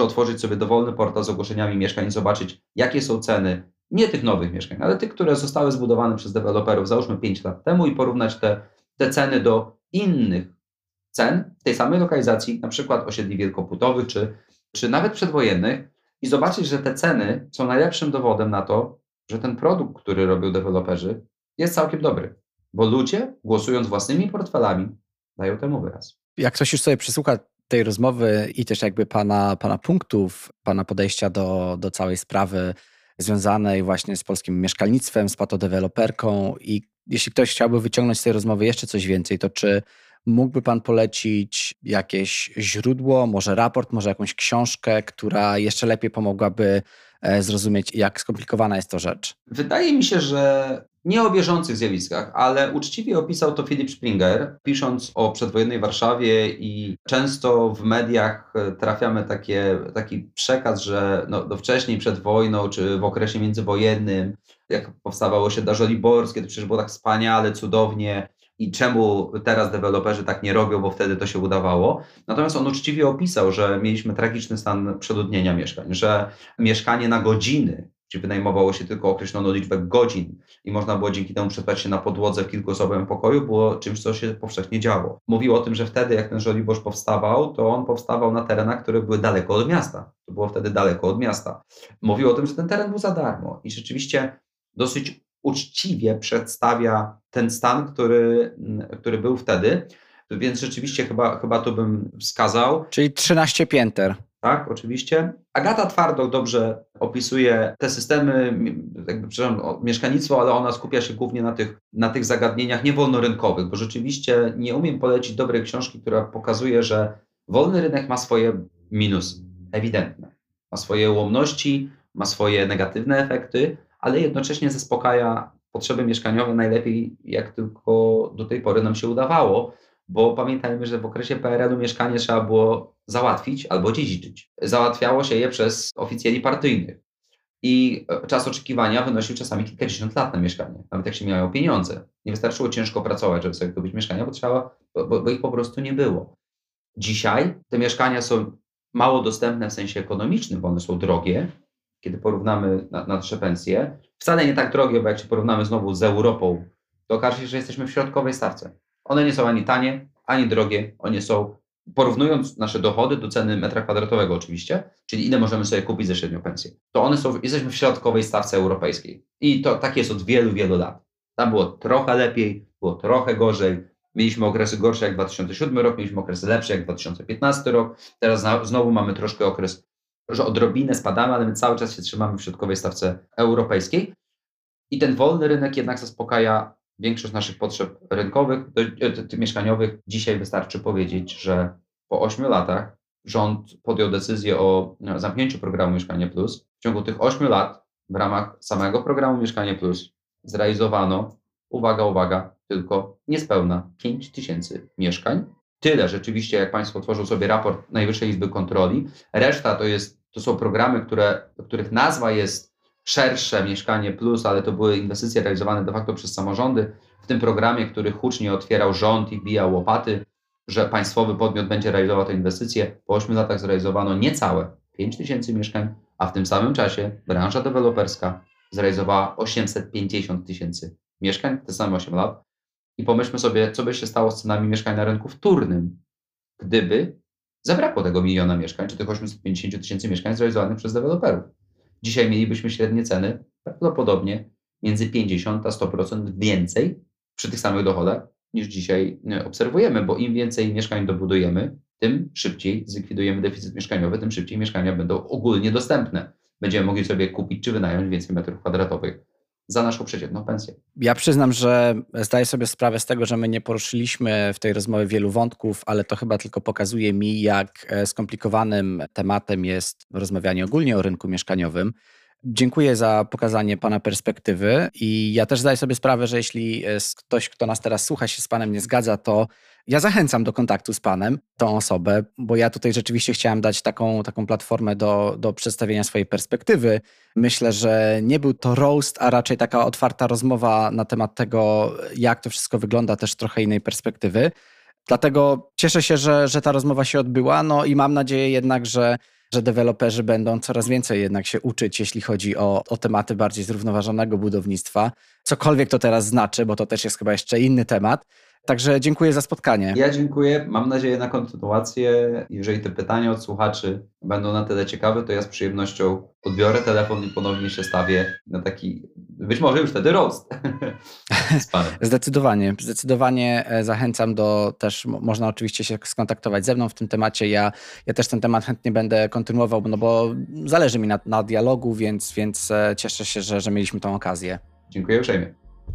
dowolny portal z ogłoszeniami mieszkań i zobaczyć, jakie są ceny, nie tych nowych mieszkań, ale tych, które zostały zbudowane przez deweloperów, załóżmy 5 lat temu i porównać te ceny do innych cen w tej samej lokalizacji, na przykład osiedli wielkopłytowych, czy nawet przedwojennych i zobaczyć, że te ceny są najlepszym dowodem na to, że ten produkt, który robią deweloperzy, jest całkiem dobry. Bo ludzie, głosując własnymi portfelami, dają temu wyraz. Jak ktoś już sobie przysłucha tej rozmowy i też jakby pana punktów, pana podejścia do całej sprawy związanej właśnie z polskim mieszkalnictwem, z patodeweloperką i jeśli ktoś chciałby wyciągnąć z tej rozmowy jeszcze coś więcej, to czy mógłby pan polecić jakieś źródło, może raport, może jakąś książkę, która jeszcze lepiej pomogłaby zrozumieć, jak skomplikowana jest to rzecz? Wydaje mi się, że nie o bieżących zjawiskach, ale uczciwie opisał to Philip Springer, pisząc o przedwojennej Warszawie i często w mediach trafiamy taki przekaz, że no wcześniej przed wojną, czy w okresie międzywojennym, jak powstawało osiedla żoliborskie, to przecież było tak wspaniale, cudownie i czemu teraz deweloperzy tak nie robią, bo wtedy to się udawało. Natomiast on uczciwie opisał, że mieliśmy tragiczny stan przeludnienia mieszkań, że mieszkanie na godziny, gdzie wynajmowało się tylko określoną liczbę godzin i można było dzięki temu przespać się na podłodze w kilkuosobowym pokoju, było czymś, co się powszechnie działo. Mówił o tym, że wtedy, jak ten Żoliborz powstawał, to on powstawał na terenach, które były daleko od miasta. To było wtedy daleko od miasta. Mówił o tym, że ten teren był za darmo i rzeczywiście dosyć uczciwie przedstawia ten stan, który był wtedy, więc rzeczywiście chyba to bym wskazał. Czyli 13 pięter. Tak, oczywiście. Agata Twardok dobrze opisuje te systemy, mieszkalnictwo, ale ona skupia się głównie na tych zagadnieniach niewolnorynkowych, bo rzeczywiście nie umiem polecić dobrej książki, która pokazuje, że wolny rynek ma swoje minusy, ewidentne. Ma swoje ułomności, ma swoje negatywne efekty, ale jednocześnie zaspokaja potrzeby mieszkaniowe najlepiej, jak tylko do tej pory nam się udawało, bo pamiętajmy, że w okresie PRL-u mieszkanie trzeba było załatwić albo dziedziczyć. Załatwiało się je przez oficjeli partyjnych i czas oczekiwania wynosił czasami kilkadziesiąt lat na mieszkanie, nawet jak się miało pieniądze. Nie wystarczyło ciężko pracować, żeby sobie kupić mieszkania, bo ich po prostu nie było. Dzisiaj te mieszkania są mało dostępne w sensie ekonomicznym, bo one są drogie, kiedy porównamy nasze pensje, wcale nie tak drogie, bo jak się porównamy znowu z Europą, to okaże się, że jesteśmy w środkowej stawce. One nie są ani tanie, ani drogie, one są, porównując nasze dochody do ceny metra kwadratowego oczywiście, czyli ile możemy sobie kupić za średnią pensję, to jesteśmy w środkowej stawce europejskiej. I to tak jest od wielu, wielu lat. Tam było trochę lepiej, było trochę gorzej. Mieliśmy okresy gorsze jak 2007 rok, mieliśmy okresy lepsze jak 2015 rok. Teraz znowu mamy troszkę okres, że odrobinę spadamy, ale my cały czas się trzymamy w środkowej stawce europejskiej. I ten wolny rynek jednak zaspokaja większość naszych potrzeb rynkowych, mieszkaniowych. Dzisiaj wystarczy powiedzieć, że po 8 latach rząd podjął decyzję o zamknięciu programu Mieszkanie Plus. W ciągu tych 8 lat w ramach samego programu Mieszkanie Plus zrealizowano, uwaga, tylko niespełna 5000 mieszkań. Tyle rzeczywiście, jak Państwo tworzą sobie raport Najwyższej Izby Kontroli. Reszta to są programy, których nazwa jest szersze, Mieszkanie Plus, ale to były inwestycje realizowane de facto przez samorządy. W tym programie, który hucznie otwierał rząd i wbijał łopaty, że państwowy podmiot będzie realizował te inwestycje. Po 8 latach zrealizowano niecałe 5000 mieszkań, a w tym samym czasie branża deweloperska zrealizowała 850 000 mieszkań w te same 8 lat. I pomyślmy sobie, co by się stało z cenami mieszkań na rynku wtórnym, gdyby zabrakło tego 1 000 000 mieszkań, czy tych 850 000 mieszkań zrealizowanych przez deweloperów. Dzisiaj mielibyśmy średnie ceny prawdopodobnie między 50 a 100% więcej przy tych samych dochodach, niż dzisiaj obserwujemy, bo im więcej mieszkań dobudujemy, tym szybciej zlikwidujemy deficyt mieszkaniowy, tym szybciej mieszkania będą ogólnie dostępne. Będziemy mogli sobie kupić czy wynająć więcej metrów kwadratowych za naszą przeciętną pensję. Ja przyznam, że zdaję sobie sprawę z tego, że my nie poruszyliśmy w tej rozmowie wielu wątków, ale to chyba tylko pokazuje mi, jak skomplikowanym tematem jest rozmawianie ogólnie o rynku mieszkaniowym. Dziękuję za pokazanie Pana perspektywy i ja też zdaję sobie sprawę, że jeśli ktoś, kto nas teraz słucha, się z Panem nie zgadza, to ja zachęcam do kontaktu z Panem, tą osobę, bo ja tutaj rzeczywiście chciałem dać taką platformę do przedstawienia swojej perspektywy. Myślę, że nie był to roast, a raczej taka otwarta rozmowa na temat tego, jak to wszystko wygląda, też trochę innej perspektywy. Dlatego cieszę się, że ta rozmowa się odbyła, no i mam nadzieję jednak, że deweloperzy będą coraz więcej jednak się uczyć, jeśli chodzi o tematy bardziej zrównoważonego budownictwa. Cokolwiek to teraz znaczy, bo to też jest chyba jeszcze inny temat. Także dziękuję za spotkanie. Ja dziękuję. Mam nadzieję na kontynuację. Jeżeli te pytania od słuchaczy będą na tyle ciekawe, to ja z przyjemnością odbiorę telefon i ponownie się stawię na taki, być może już wtedy roast z Panem. Zdecydowanie zachęcam też, można oczywiście się skontaktować ze mną w tym temacie. Ja też ten temat chętnie będę kontynuował, no bo zależy mi na dialogu, więc cieszę się, że mieliśmy tą okazję. Dziękuję uprzejmie.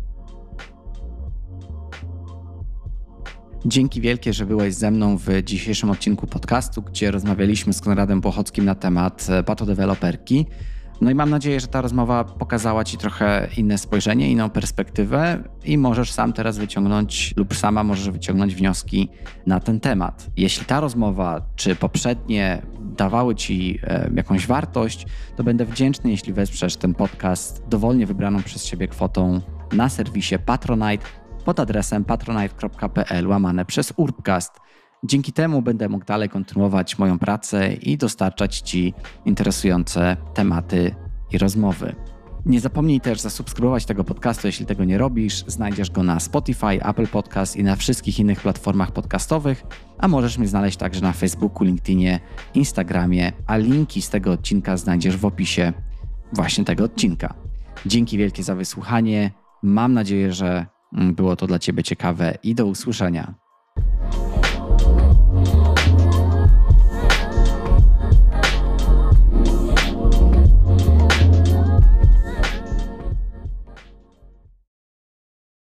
Dzięki wielkie, że byłeś ze mną w dzisiejszym odcinku podcastu, gdzie rozmawialiśmy z Konradem Płochockim na temat patodeweloperki. No i mam nadzieję, że ta rozmowa pokazała Ci trochę inne spojrzenie, inną perspektywę i możesz sam teraz wyciągnąć lub sama możesz wyciągnąć wnioski na ten temat. Jeśli ta rozmowa czy poprzednie dawały Ci jakąś wartość, to będę wdzięczny, jeśli wesprzesz ten podcast dowolnie wybraną przez Ciebie kwotą na serwisie Patronite pod adresem patronite.pl/urbcast. Dzięki temu będę mógł dalej kontynuować moją pracę i dostarczać Ci interesujące tematy i rozmowy. Nie zapomnij też zasubskrybować tego podcastu, jeśli tego nie robisz. Znajdziesz go na Spotify, Apple Podcast i na wszystkich innych platformach podcastowych, a możesz mnie znaleźć także na Facebooku, LinkedInie, Instagramie, a linki z tego odcinka znajdziesz w opisie właśnie tego odcinka. Dzięki wielkie za wysłuchanie. Mam nadzieję, że było to dla Ciebie ciekawe i do usłyszenia.